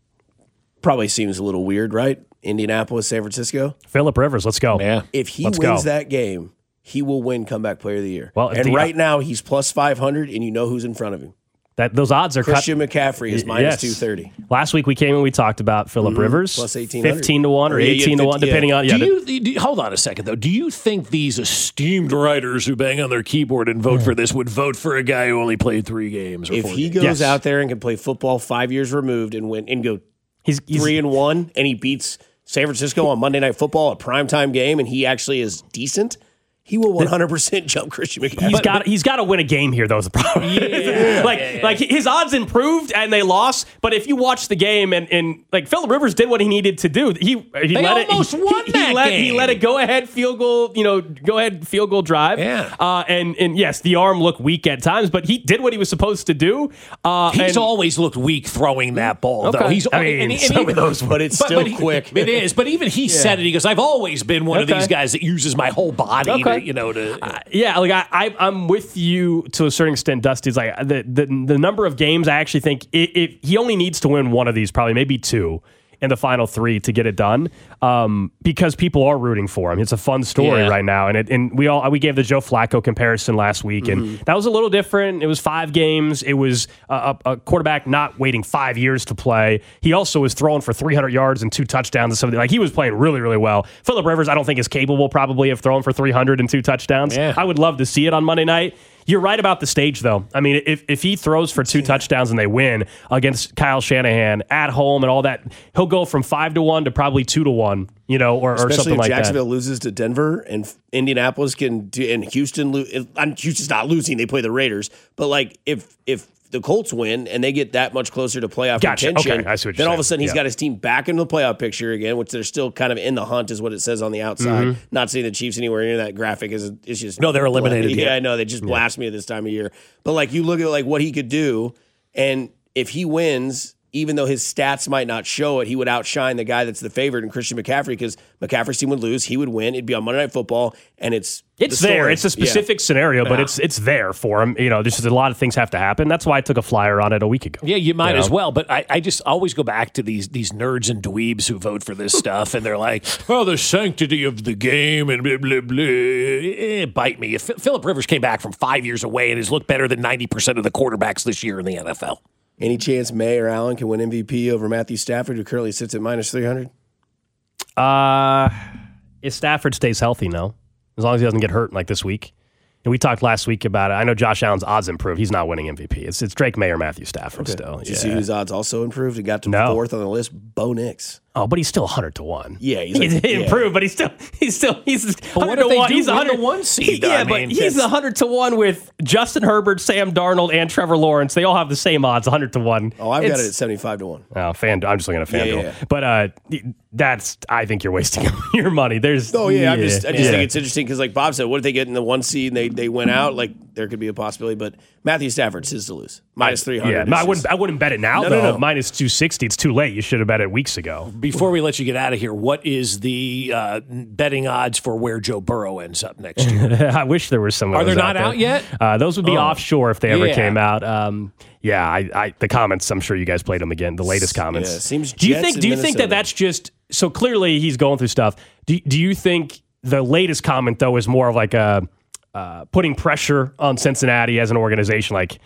Probably seems a little weird, right? Indianapolis, San Francisco. Phillip Rivers, let's go. Yeah. If he Let's wins go. that game, he will win Comeback Player of the Year. Well, if and the- right now he's plus five hundred, and you know who's in front of him. That those odds are cut. Christian McCaffrey is minus Yes. two thirty. Last week we came and we talked about Phillip Rivers Plus eighteen hundred. fifteen to one or Yeah, yeah, eighteen to one, fifty, yeah. depending on yeah. Do you, do you- hold on a second though? Do you think these esteemed writers who bang on their keyboard and vote for this would vote for a guy who only played three games? Or If four he games? goes Yes. out there and can play football five years removed and win and go he's, he's three and one, and he beats San Francisco on Monday Night Football, a primetime game, and he actually is decent, he will one hundred percent jump Christian McCaffrey. He's got he's got to win a game here, though. Is the problem? Yeah, like yeah, yeah. like his odds improved and they lost. But if you watch the game and, and like Phillip Rivers did what he needed to do, he he They let almost it. won he, that he let, game. He let it go ahead field goal. You know, go ahead field goal drive. Yeah. Uh, and and yes, the arm looked weak at times, but he did what he was supposed to do. Uh, He's and, always looked weak throwing that ball, though. Okay. He's I mean, and, and some even, of those but it's still he- quick. It is, but even he said it. He goes, "I've always been one of Okay. these guys that uses my whole body, Okay. to, you know, to." Uh, yeah, like I, I, I'm with you to a certain extent, Dusty. It's like the, the the number of games I actually think it, it, he only needs to win one of these, probably maybe two in the final three to get it done, um, because people are rooting for him. It's a fun story Yeah. right now, and it, and we all we gave the Joe Flacco comparison last week, and Mm-hmm. that was a little different. It was five games. It was a, a, a quarterback not waiting five years to play. He also was throwing for three hundred yards and two touchdowns and something. Like he was playing really, really well. Phillip Rivers, I don't think is capable probably of throwing for three hundred and two touchdowns. Yeah. I would love to see it on Monday night. You're right about the stage, though. I mean, if, if he throws for two touchdowns and they win against Kyle Shanahan at home and all that, he'll go from five to one to probably two to one, you know, or, or Especially something if like Jacksonville that. loses to Denver and Indianapolis can do, and Houston, lo- and Houston's not losing, they play the Raiders. But like if if the Colts win and they get that much closer to playoff Gotcha. contention, Okay. I see what you're then all of saying. a sudden he's Yeah. got his team back into the playoff picture again, which they're still kind of in the hunt, is what it says on the outside. Mm-hmm. Not seeing the Chiefs anywhere near that graphic is is just No, they're eliminated, Yeah, yeah. I know they just blast me at this time of year. But like you look at like what he could do, and if he wins, even though his stats might not show it, he would outshine the guy that's the favorite in Christian McCaffrey, because McCaffrey's team would lose, he would win. It'd be on Monday Night Football, and it's It's the there. story. It's a specific Yeah. scenario, but Yeah. it's it's there for him. You know, there's just a lot of things have to happen. That's why I took a flyer on it a week ago. Yeah, you might You know? as well. But I, I just always go back to these these nerds and dweebs who vote for this stuff, and they're like, "Oh, the sanctity of the game," and blah blah blah. Eh, bite me. If Phillip Rivers came back from five years away and has looked better than ninety percent of the quarterbacks this year in the N F L. Any chance May or Allen can win M V P over Matthew Stafford, who currently sits at minus three hundred? Uh, if Stafford stays healthy, no. As long as he doesn't get hurt like this week. And we talked last week about it. I know Josh Allen's odds improved. He's not winning M V P. It's it's Drake May or Matthew Stafford still. Did you Yeah. see whose odds also improved? He got to No. fourth on the list, Bo Nix. Oh, but he's still one hundred to one. Yeah, he's he's like- yeah. improved, but he's still he's still he's what one hundred if to they one. do He's win one hundred the one seed? Yeah, I but mean, he's that's- one hundred to one with Justin Herbert, Sam Darnold, and Trevor Lawrence. They all have the same odds, one hundred to one. Oh, I've got It's- it at seventy-five to one. Oh, fan. I'm just looking at FanDuel. Yeah, yeah, yeah. But uh, that's. I think you're wasting your money. There's. Oh yeah, I'm just I just yeah. think it's interesting because like Bob said, what if they get in the one seed and they, they went out? Like there could be a possibility, but Matthew Stafford's his to lose. Minus three hundred. Yeah, no, I wouldn't. I wouldn't bet it now No, though. no, no. Minus two sixty. It's too late. You should have bet it weeks ago. Before we let you get out of here, what is the uh, betting odds for where Joe Burrow ends up next year? I wish there was some. of Are those they not there. out yet? Uh, those would be Oh. offshore if they ever Yeah. came out. Um, yeah, I, I, the comments. I'm sure you guys played them again. The latest comments. Yeah, seems Do you Jets think? in Do you think that Minnesota. that's just so clearly he's going through stuff? Do Do you think the latest comment though is more of like a uh, putting pressure on Cincinnati as an organization, like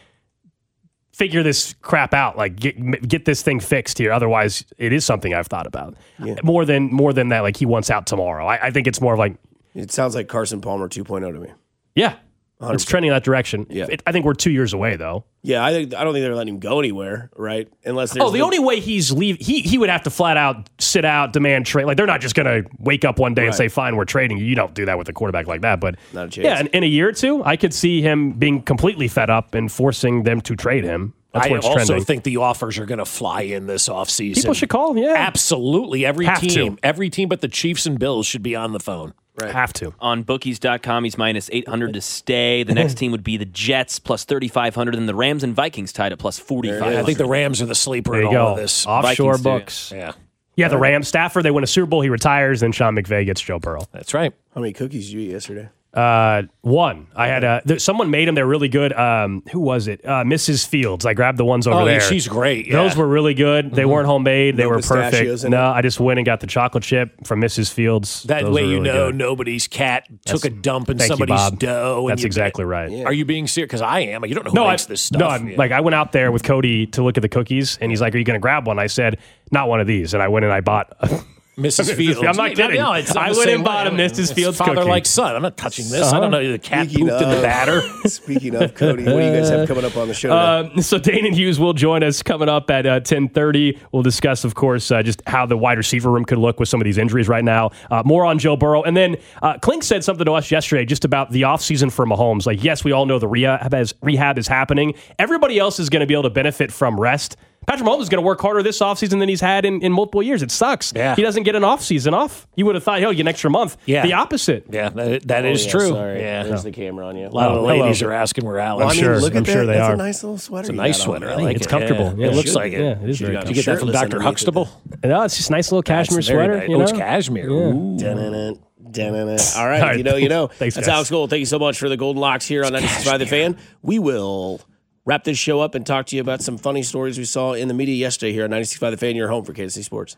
figure this crap out, like get get this thing fixed here. Otherwise, it is something I've thought about more than more than that. Like he wants out tomorrow. I, I think it's more of like It sounds like Carson Palmer two point oh to me. yeah. one hundred It's percent. trending in that direction. Yeah. It- I think we're two years away, though. Yeah, I think I don't think they're letting him go anywhere, right? Unless there's Oh, the only way he's leave he he would have to flat out sit out, demand trade. Like they're not just going to wake up one day and Right. say, "Fine, we're trading you." You don't do that with a quarterback like that. But Not a chance. yeah, in, in a year or two, I could see him being completely fed up and forcing them to trade him. That's I where it's also trending. think the offers are going to fly in this offseason. People should call. Yeah, Absolutely. Every Have to. team, every team but the Chiefs and Bills should be on the phone. have to. On bookies dot com, he's minus eight hundred to stay. The next team would be the Jets, plus thirty-five hundred, and the Rams and Vikings tied at plus forty-five hundred. I think the Rams are the sleeper There in you all go. of this. Offshore Vikings do. books. Yeah, Yeah, the Rams staffer. They win a Super Bowl. He retires. Then Sean McVay gets Joe Burrow. that's right. How many cookies did you eat yesterday? Uh, one. I had a there, someone made them. They're really good. Um, who was it? Uh, Missus Fields. I grabbed the ones over Oh, yeah, there. she's great. Yeah. Those were really good. They weren't homemade. They No were pistachios perfect. in No, it? I just went and got the chocolate chip from Missus Fields. That Those way were you really know good. nobody's cat took That's- a dump in Thank you, somebody's Bob. dough. and That's you- exactly right. Are you being serious? Because I am. You don't know who No, I, makes this stuff. no. I'm, Yeah. Like I went out there with Cody to look at the cookies, and he's like, "Are you going to grab one?" I said, "Not one of these." And I went and I bought. Missus Fields. I'm not kidding. No, it's I the went same and bought way. a Missus It's Fields father cookie. like son. I'm not touching this. I Uh-huh. don't know. The cat Speaking pooped in the of- batter. Speaking of Cody, what do you guys have coming up on the show today? Um, so Dana Hughes will join us coming up at uh, ten thirty. We'll discuss, of course, uh, just how the wide receiver room could look with some of these injuries right now. Uh, more on Joe Burrow. And then uh, Klink said something to us yesterday just about the offseason for Mahomes. Like, yes, we all know the rehab is, rehab is happening. Everybody else is going to be able to benefit from rest. Patrick Mahomes is going to work harder this offseason than he's had in, in multiple years. It sucks. Yeah. He doesn't get an offseason off. You would have thought, he'll get an extra month. Yeah. The opposite. Yeah, that, that is Oh, yeah, true. Sorry. Yeah. There's the camera on you. A lot of Oh, the ladies hello. are asking where Well, Alex I mean, sure. look I'm at sure that. they That's are. a nice little sweater. It's a you nice got on sweater. there. I like It's it. comfortable. Yeah. Yeah, It it looks should- like it. yeah, it is very Did you get that from comfortable. Doctor Shirtless Huxtable? No, it's just a nice little cashmere That's very sweater. nice. You Oh, know? it's cashmere. Ooh. Dun-dun-dun, dun-dun-dun. All right, All right. you know, you know. Thanks, That's guys. Alex Gold. Thank you so much for the Golden Locks here on ninety-six point five The Fan. We will wrap this show up and talk to you about some funny stories we saw in the media yesterday here on ninety-six point five The Fan. Your home for Kansas City Sports.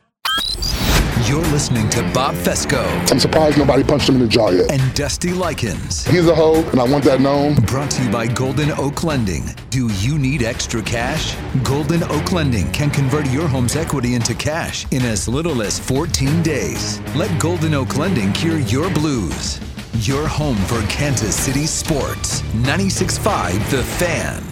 You're listening to Bob Fesco I'm surprised nobody punched him in the jaw yet. and Dusty Likens. He's a hoe, and I want that known. Brought to you by Golden Oak Lending. Do you need extra cash? Golden Oak Lending can convert your home's equity into cash in as little as fourteen days. Let Golden Oak Lending cure your blues. Your home for Kansas City sports. ninety-six point five The Fan.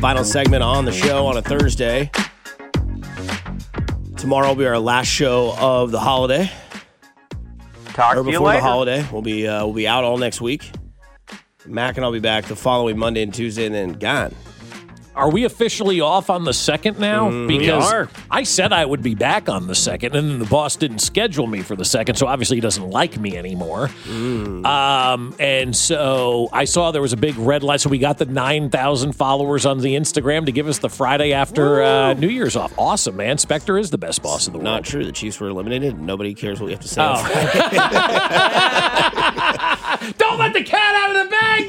Final segment on the show on a Thursday. Tomorrow will be our last show of the holiday. Talk or to you before later. the holiday. We'll be uh, we'll be out all next week. Mac and I'll be back the following Monday and Tuesday, and then gone. Are we officially off on the second now? Mm, because we are. I said I would be back on the second, and then the boss didn't schedule me for the second, so obviously he doesn't like me anymore. Mm. Um, and so I saw there was a big red light, so we got the nine thousand followers on the Instagram to give us the Friday after uh, New Year's off. Awesome, man. Spectre is the best boss in the world. Not true. The Chiefs were eliminated. Nobody cares what we have to say. Oh. Don't let the cat out of the bag,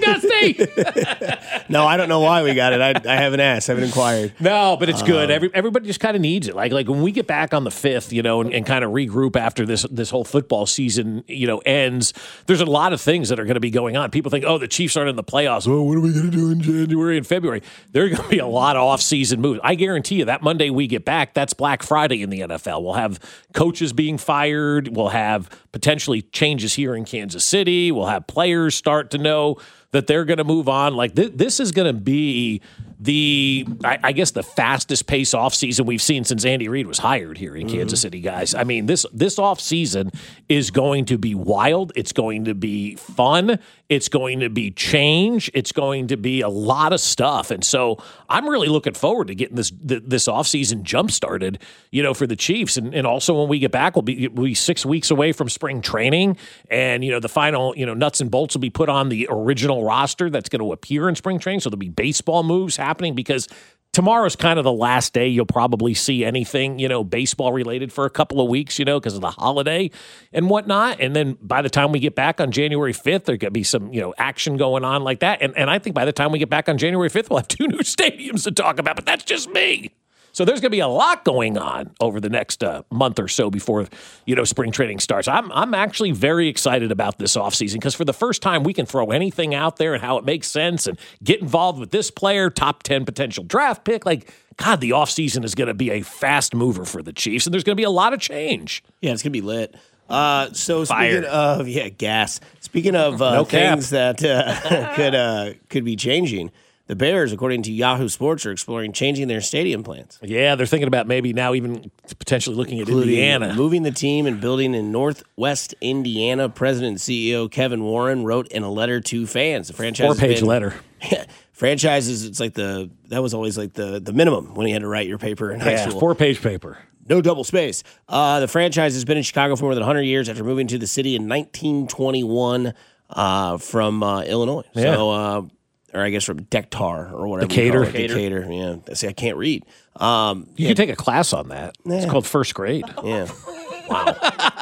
Dusty! No, I don't know why we got it. I, I haven't asked. I haven't inquired. No, but it's good. Um, Every, everybody just kind of needs it. Like like when we get back on the fifth, you know, and, and kind of regroup after this this whole football season, you know, ends. There's a lot of things that are going to be going on. People think, oh, the Chiefs aren't in the playoffs. Oh, what are we going to do in January and February? There are going to be a lot of off-season moves. I guarantee you that Monday we get back, that's Black Friday in the N F L. We'll have coaches being fired. We'll have potentially changes here in Kansas City. We'll have players start to know that they're going to move on. Like th- this is going to be the, I, I guess, the fastest pace offseason we've seen since Andy Reid was hired here in mm-hmm. Kansas City, guys. I mean, this this offseason is going to be wild. It's going to be fun. It's going to be change. It's going to be a lot of stuff. And so I'm really looking forward to getting this th- this offseason jump started, you know, for the Chiefs. And, and also when we get back, we'll be, we'll be six weeks away from spring training. And, you know, the final, you know, nuts and bolts will be put on the original roster that's going to appear in spring training. So there'll be baseball moves happening because tomorrow's kind of the last day you'll probably see anything, you know, baseball related for a couple of weeks, you know, because of the holiday and whatnot. And then by the time we get back on January fifth, there could be some, you know, action going on like that. And, and I think by the time we get back on January fifth, we'll have two new stadiums to talk about, but that's just me. So there's going to be a lot going on over the next uh, month or so before, you know, spring training starts. I'm I'm actually very excited about this offseason because for the first time we can throw anything out there and how it makes sense and get involved with this player, top ten potential draft pick. Like, God, the offseason is going to be a fast mover for the Chiefs, and there's going to be a lot of change. Yeah, it's going to be lit. Uh, so Fire. speaking of, yeah, gas. Speaking of uh, No cap. things that uh, could uh, could be changing, the Bears, according to Yahoo Sports, are exploring changing their stadium plans. Yeah, they're thinking about maybe now even potentially looking at Including Indiana. Moving the team and building in Northwest Indiana. President and C E O Kevin Warren wrote in a letter to fans. The franchise Four-page been, letter. Franchises, it's like the, that was always like the, the minimum when you had to write your paper in high Yeah, school. four-page paper. No double space. Uh, the franchise has been in Chicago for more than one hundred years after moving to the city in nineteen twenty-one uh, from uh, Illinois. Yeah. So, uh, or I guess from Decatur or whatever. Decatur. You call it. Decatur. Yeah. See, I can't read. Um, You yeah. can take a class on that. It's Yeah. called first grade. Yeah. Wow.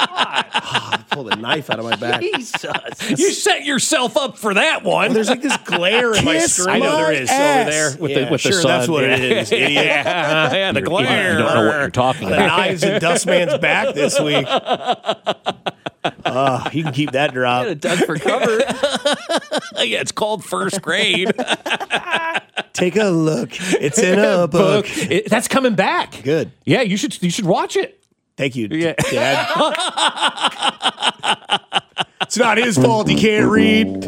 I pulled a knife out of my back. Jesus. You set yourself up for that one. There's like this glare in my Kiss screen. I know there is over there with Yeah, the with sure, the sun. that's what yeah. it is, idiot. Yeah, yeah, the You're- glare. You don't know what you're talking The about. knives in Dustman's back this week. Uh, you can keep that drop. Dug for cover. Yeah, it's called first grade. Take a look. It's in a book. It, that's coming back. Good. Yeah, you should you should watch it. Thank you, Yeah. Dad. It's not his fault he can't read.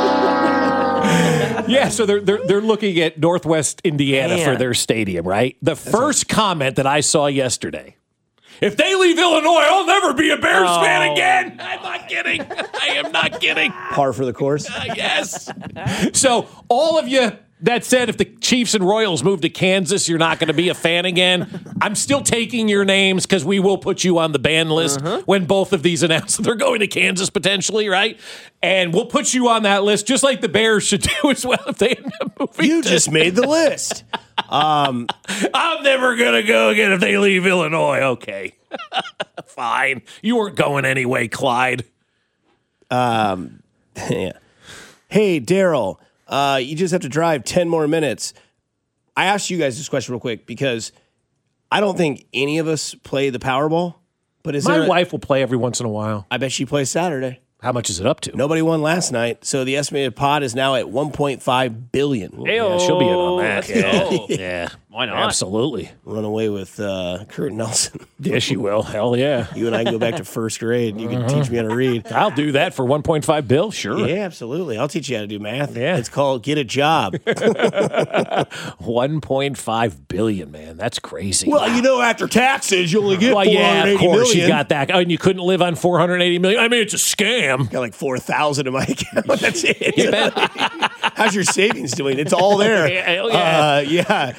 Yeah, so they're they're they're looking at Northwest Indiana Man. for their stadium, right? The first comment that I saw yesterday. If they leave Illinois, I'll never be a Bears Oh. fan again. I'm not kidding. I am not kidding. Par for the course. Uh, yes. So all of you that said if the Chiefs and Royals move to Kansas, you're not going to be a fan again. I'm still taking your names because we will put you on the ban list Uh-huh. when both of these announce that they're going to Kansas potentially, right? And we'll put you on that list just like the Bears should do as well if they end up moving. You to- just made the list. Um, I'm never going to go again if they leave Illinois. Okay. Fine. You weren't going anyway, Clyde. um, yeah. Hey, Daryl, uh, you just have to drive ten more minutes. I asked you guys this question real quick because I don't think any of us play the Powerball. But is My there a- wife will play every once in a while. I bet she plays Saturday. How much is it up to? Nobody won last night, so the estimated pot is now at one point five billion. Yeah, she'll be in on that. Let's go. Yeah. Why not? Absolutely. Run away with uh, Kurt Nelson. Yes, you will. Hell yeah. You and I can go back to first grade. You can Uh-huh. teach me how to read. I'll do that for one point five bill, sure. Yeah, absolutely. I'll teach you how to do math. Yeah. It's called Get a Job. one point five billion, man. That's crazy. Well, you know, after taxes, you only get well, yeah, of four hundred eighty course million. you got that. Oh, and you couldn't live on four hundred eighty million. I mean, it's a scam. Got like four thousand in my account. That's it. You bet. How's your savings doing? It's all there. Hell yeah. Uh, yeah.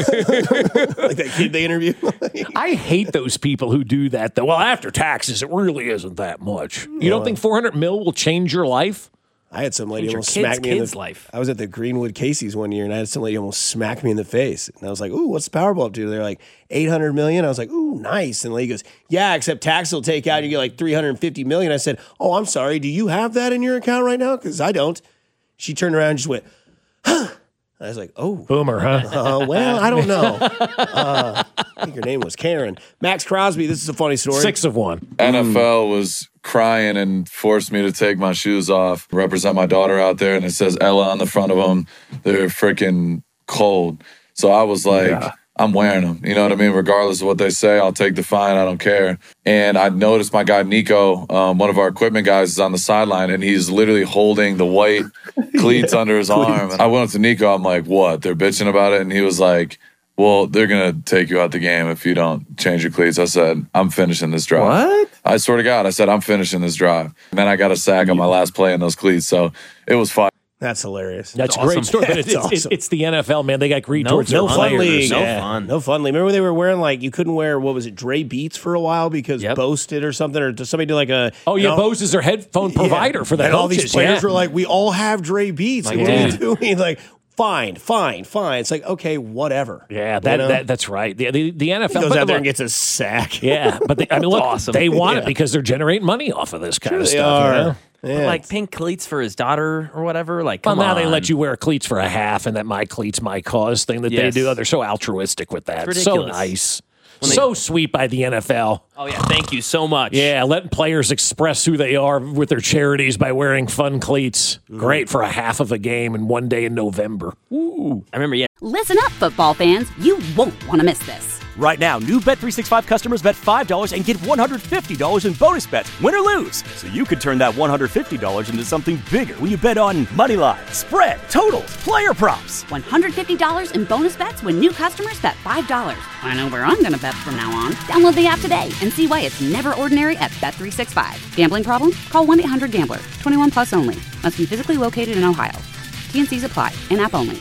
Like that kid they interview. I hate those people who do that, though. Well, after taxes, it really isn't that much. You don't think four hundred mil will change your life? I had some lady Change your almost kids' smack me in kids' the life. I was at the Greenwood Casey's one year, and I had some lady almost smack me in the face. And I was like, "Ooh, what's the Powerball up to?" They're like eight hundred million. I was like, "Ooh, nice." And the lady goes, "Yeah, except tax will take out, you get like three hundred fifty million." I said, "Oh, I'm sorry. Do you have that in your account right now? Because I don't." She turned around and just went, "Huh." I was like, "Oh, boomer, huh?" Uh, well, I don't know. Uh, I think her name was Karen. Max Crosby. This is a funny story. Six of one. N F L was crying and forced me to take my shoes off, represent my daughter out there, and it says Ella on the front of them. They're freaking cold. So I was like, yeah. I'm wearing them. You know what I mean? Regardless of what they say, I'll take the fine. I don't care. And I noticed my guy Nico, um, one of our equipment guys, is on the sideline, and he's literally holding the white cleats under his arm. And I went up to Nico. I'm like, what? They're bitching about it? And he was like, well, they're going to take you out the game if you don't change your cleats. I said, I'm finishing this drive. What? I swear to God, I said, I'm finishing this drive. And then I got a sack on my last play in those cleats. So it was fun. That's hilarious. That's, That's a great awesome. story. But That's it's, it's, awesome. it's the N F L, man. They got greed No, towards no their fun players. league. No Yeah. fun. No fun league. Remember they were wearing like, you couldn't wear, what was it, Dre Beats for a while because Yep. Bose did or something, or does somebody do like a... Oh, yeah, you know, Bose is their headphone provider yeah. for the And all coaches. these players yeah. were like, we all have Dre Beats. Like, Like, what yeah. are we doing? Like, fine, fine, fine. It's like, okay, whatever. Yeah, that, You know? that that's right. The, the, the N F L He goes but out there look, and gets a sack. Yeah, but they, I mean, look, awesome. they want Yeah. it because they're generating money off of this kind Sure of they stuff. are. You know? Yeah. Like pink cleats for his daughter or whatever. Like, Well, come now on. they let you wear cleats for a half, and that my cleats, my cause thing that Yes. they do. Oh, they're so altruistic with that. It's So ridiculous. nice. When they- So sweet by the N F L. Oh yeah, thank you so much. Yeah, letting players express who they are with their charities by wearing fun cleats. Great for a half of a game and one day in November. Ooh. I remember. Yeah, Listen up, football fans. You won't want to miss this. Right now, new Bet three sixty-five customers bet five dollars and get one hundred fifty dollars in bonus bets, win or lose. So you could turn that one hundred fifty dollars into something bigger when you bet on money line, spread, totals, player props. one hundred fifty dollars in bonus bets when new customers bet five dollars. I know where I'm going to bet from now on. Download the app today and see why it's never ordinary at Bet three sixty-five. Gambling problem? Call one eight hundred gambler. twenty-one plus only. Must be physically located in Ohio. T and C's apply. In-app only.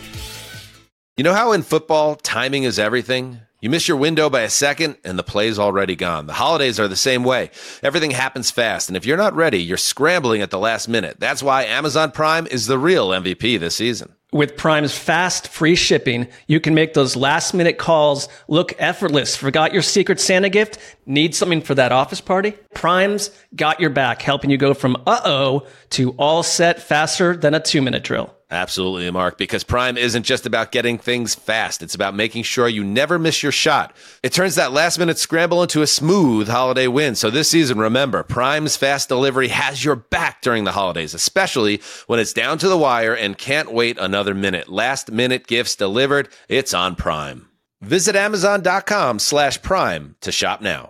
You know how in football, timing is everything? You miss your window by a second, and the play's already gone. The holidays are the same way. Everything happens fast, and if you're not ready, you're scrambling at the last minute. That's why Amazon Prime is the real M V P this season. With Prime's fast, free shipping, you can make those last-minute calls look effortless. Forgot your Secret Santa gift? Need something for that office party? Prime's got your back, helping you go from uh-oh to all set faster than a two-minute drill. Absolutely, Mark, because Prime isn't just about getting things fast. It's about making sure you never miss your shot. It turns that last-minute scramble into a smooth holiday win. So this season, remember, Prime's fast delivery has your back during the holidays, especially when it's down to the wire and can't wait another minute. Last-minute gifts delivered. It's on Prime. Visit Amazon.com slash Prime to shop now.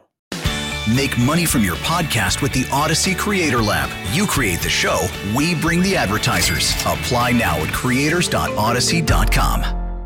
Make money from your podcast with the Odyssey Creator Lab. You create the show, we bring the advertisers. Apply now at creators dot odyssey dot com.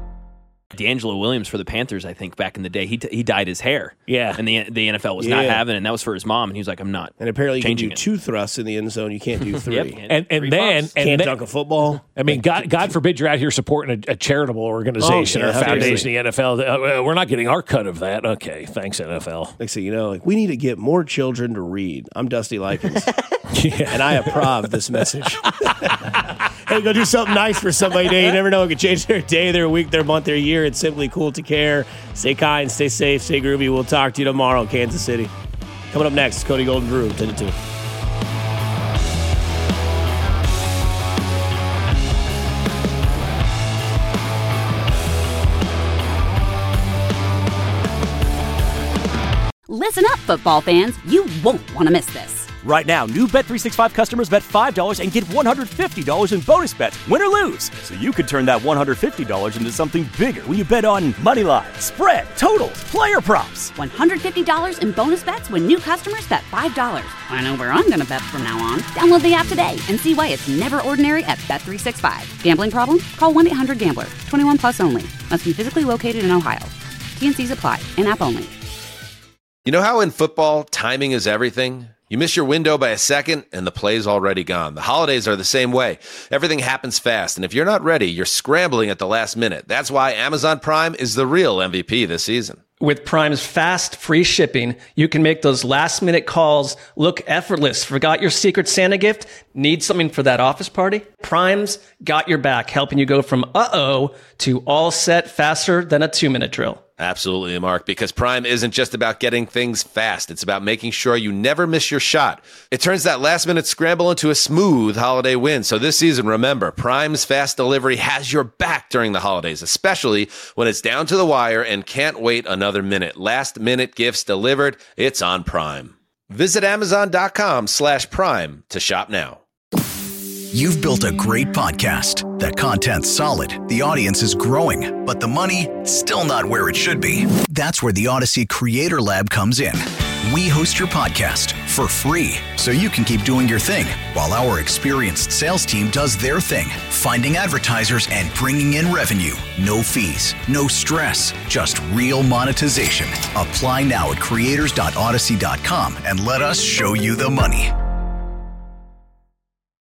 D'Angelo Williams for the Panthers, I think, back in the day, he t- he dyed his hair. Yeah. And the the N F L was not Yeah. having it, and that was for his mom, and he was like, I'm not And apparently you can changing do it. two thrusts in the end zone. You can't do three. Yep. And and Three then pops. and Can't then, dunk a football. I mean, God, God forbid you're out here supporting a, a charitable organization Oh, yeah, or a foundation, seriously. the N F L. Uh, we're not getting our cut of that. Okay, thanks, N F L. Next thing you know, like we need to get more children to read. I'm Dusty Likens, Yeah. and I approve this message. Hey, go do something nice for somebody today. You never know; it could change their day, their week, their month, their year. It's simply cool to care. Stay kind, stay safe, stay groovy. We'll talk to you tomorrow, Kansas City. Coming up next, Cody Golden Drew, ten to two. Listen up, football fans. You won't want to miss this. Right now, new Bet three sixty-five customers bet five dollars and get one hundred fifty dollars in bonus bets, win or lose. So you could turn that one hundred fifty dollars into something bigger when you bet on money line, spread, totals, player props. one hundred fifty dollars in bonus bets when new customers bet five dollars. I know where I'm going to bet from now on. Download the app today and see why it's never ordinary at Bet three sixty-five. Gambling problem? Call one eight hundred gambler. twenty-one plus only. Must be physically located in Ohio. T N Cs apply. In-app only. You know how in football, timing is everything? You miss your window by a second, and the play's already gone. The holidays are the same way. Everything happens fast, and if you're not ready, you're scrambling at the last minute. That's why Amazon Prime is the real M V P this season. With Prime's fast, free shipping, you can make those last-minute calls look effortless. Forgot your Secret Santa gift? Need something for that office party? Prime's got your back, helping you go from uh-oh to all set faster than a two-minute drill. Absolutely, Mark, because Prime isn't just about getting things fast. It's about making sure you never miss your shot. It turns that last-minute scramble into a smooth holiday win. So this season, remember, Prime's fast delivery has your back during the holidays, especially when it's down to the wire and can't wait another minute. Last-minute gifts delivered, it's on Prime. Visit Amazon.com slash Prime to shop now. You've built a great podcast. The content's solid, the audience is growing, but the money, still not where it should be. That's where the Odyssey Creator Lab comes in. We host your podcast for free, so you can keep doing your thing, while our experienced sales team does their thing, finding advertisers and bringing in revenue. No fees, no stress, just real monetization. Apply now at creators dot odyssey dot com and let us show you the money.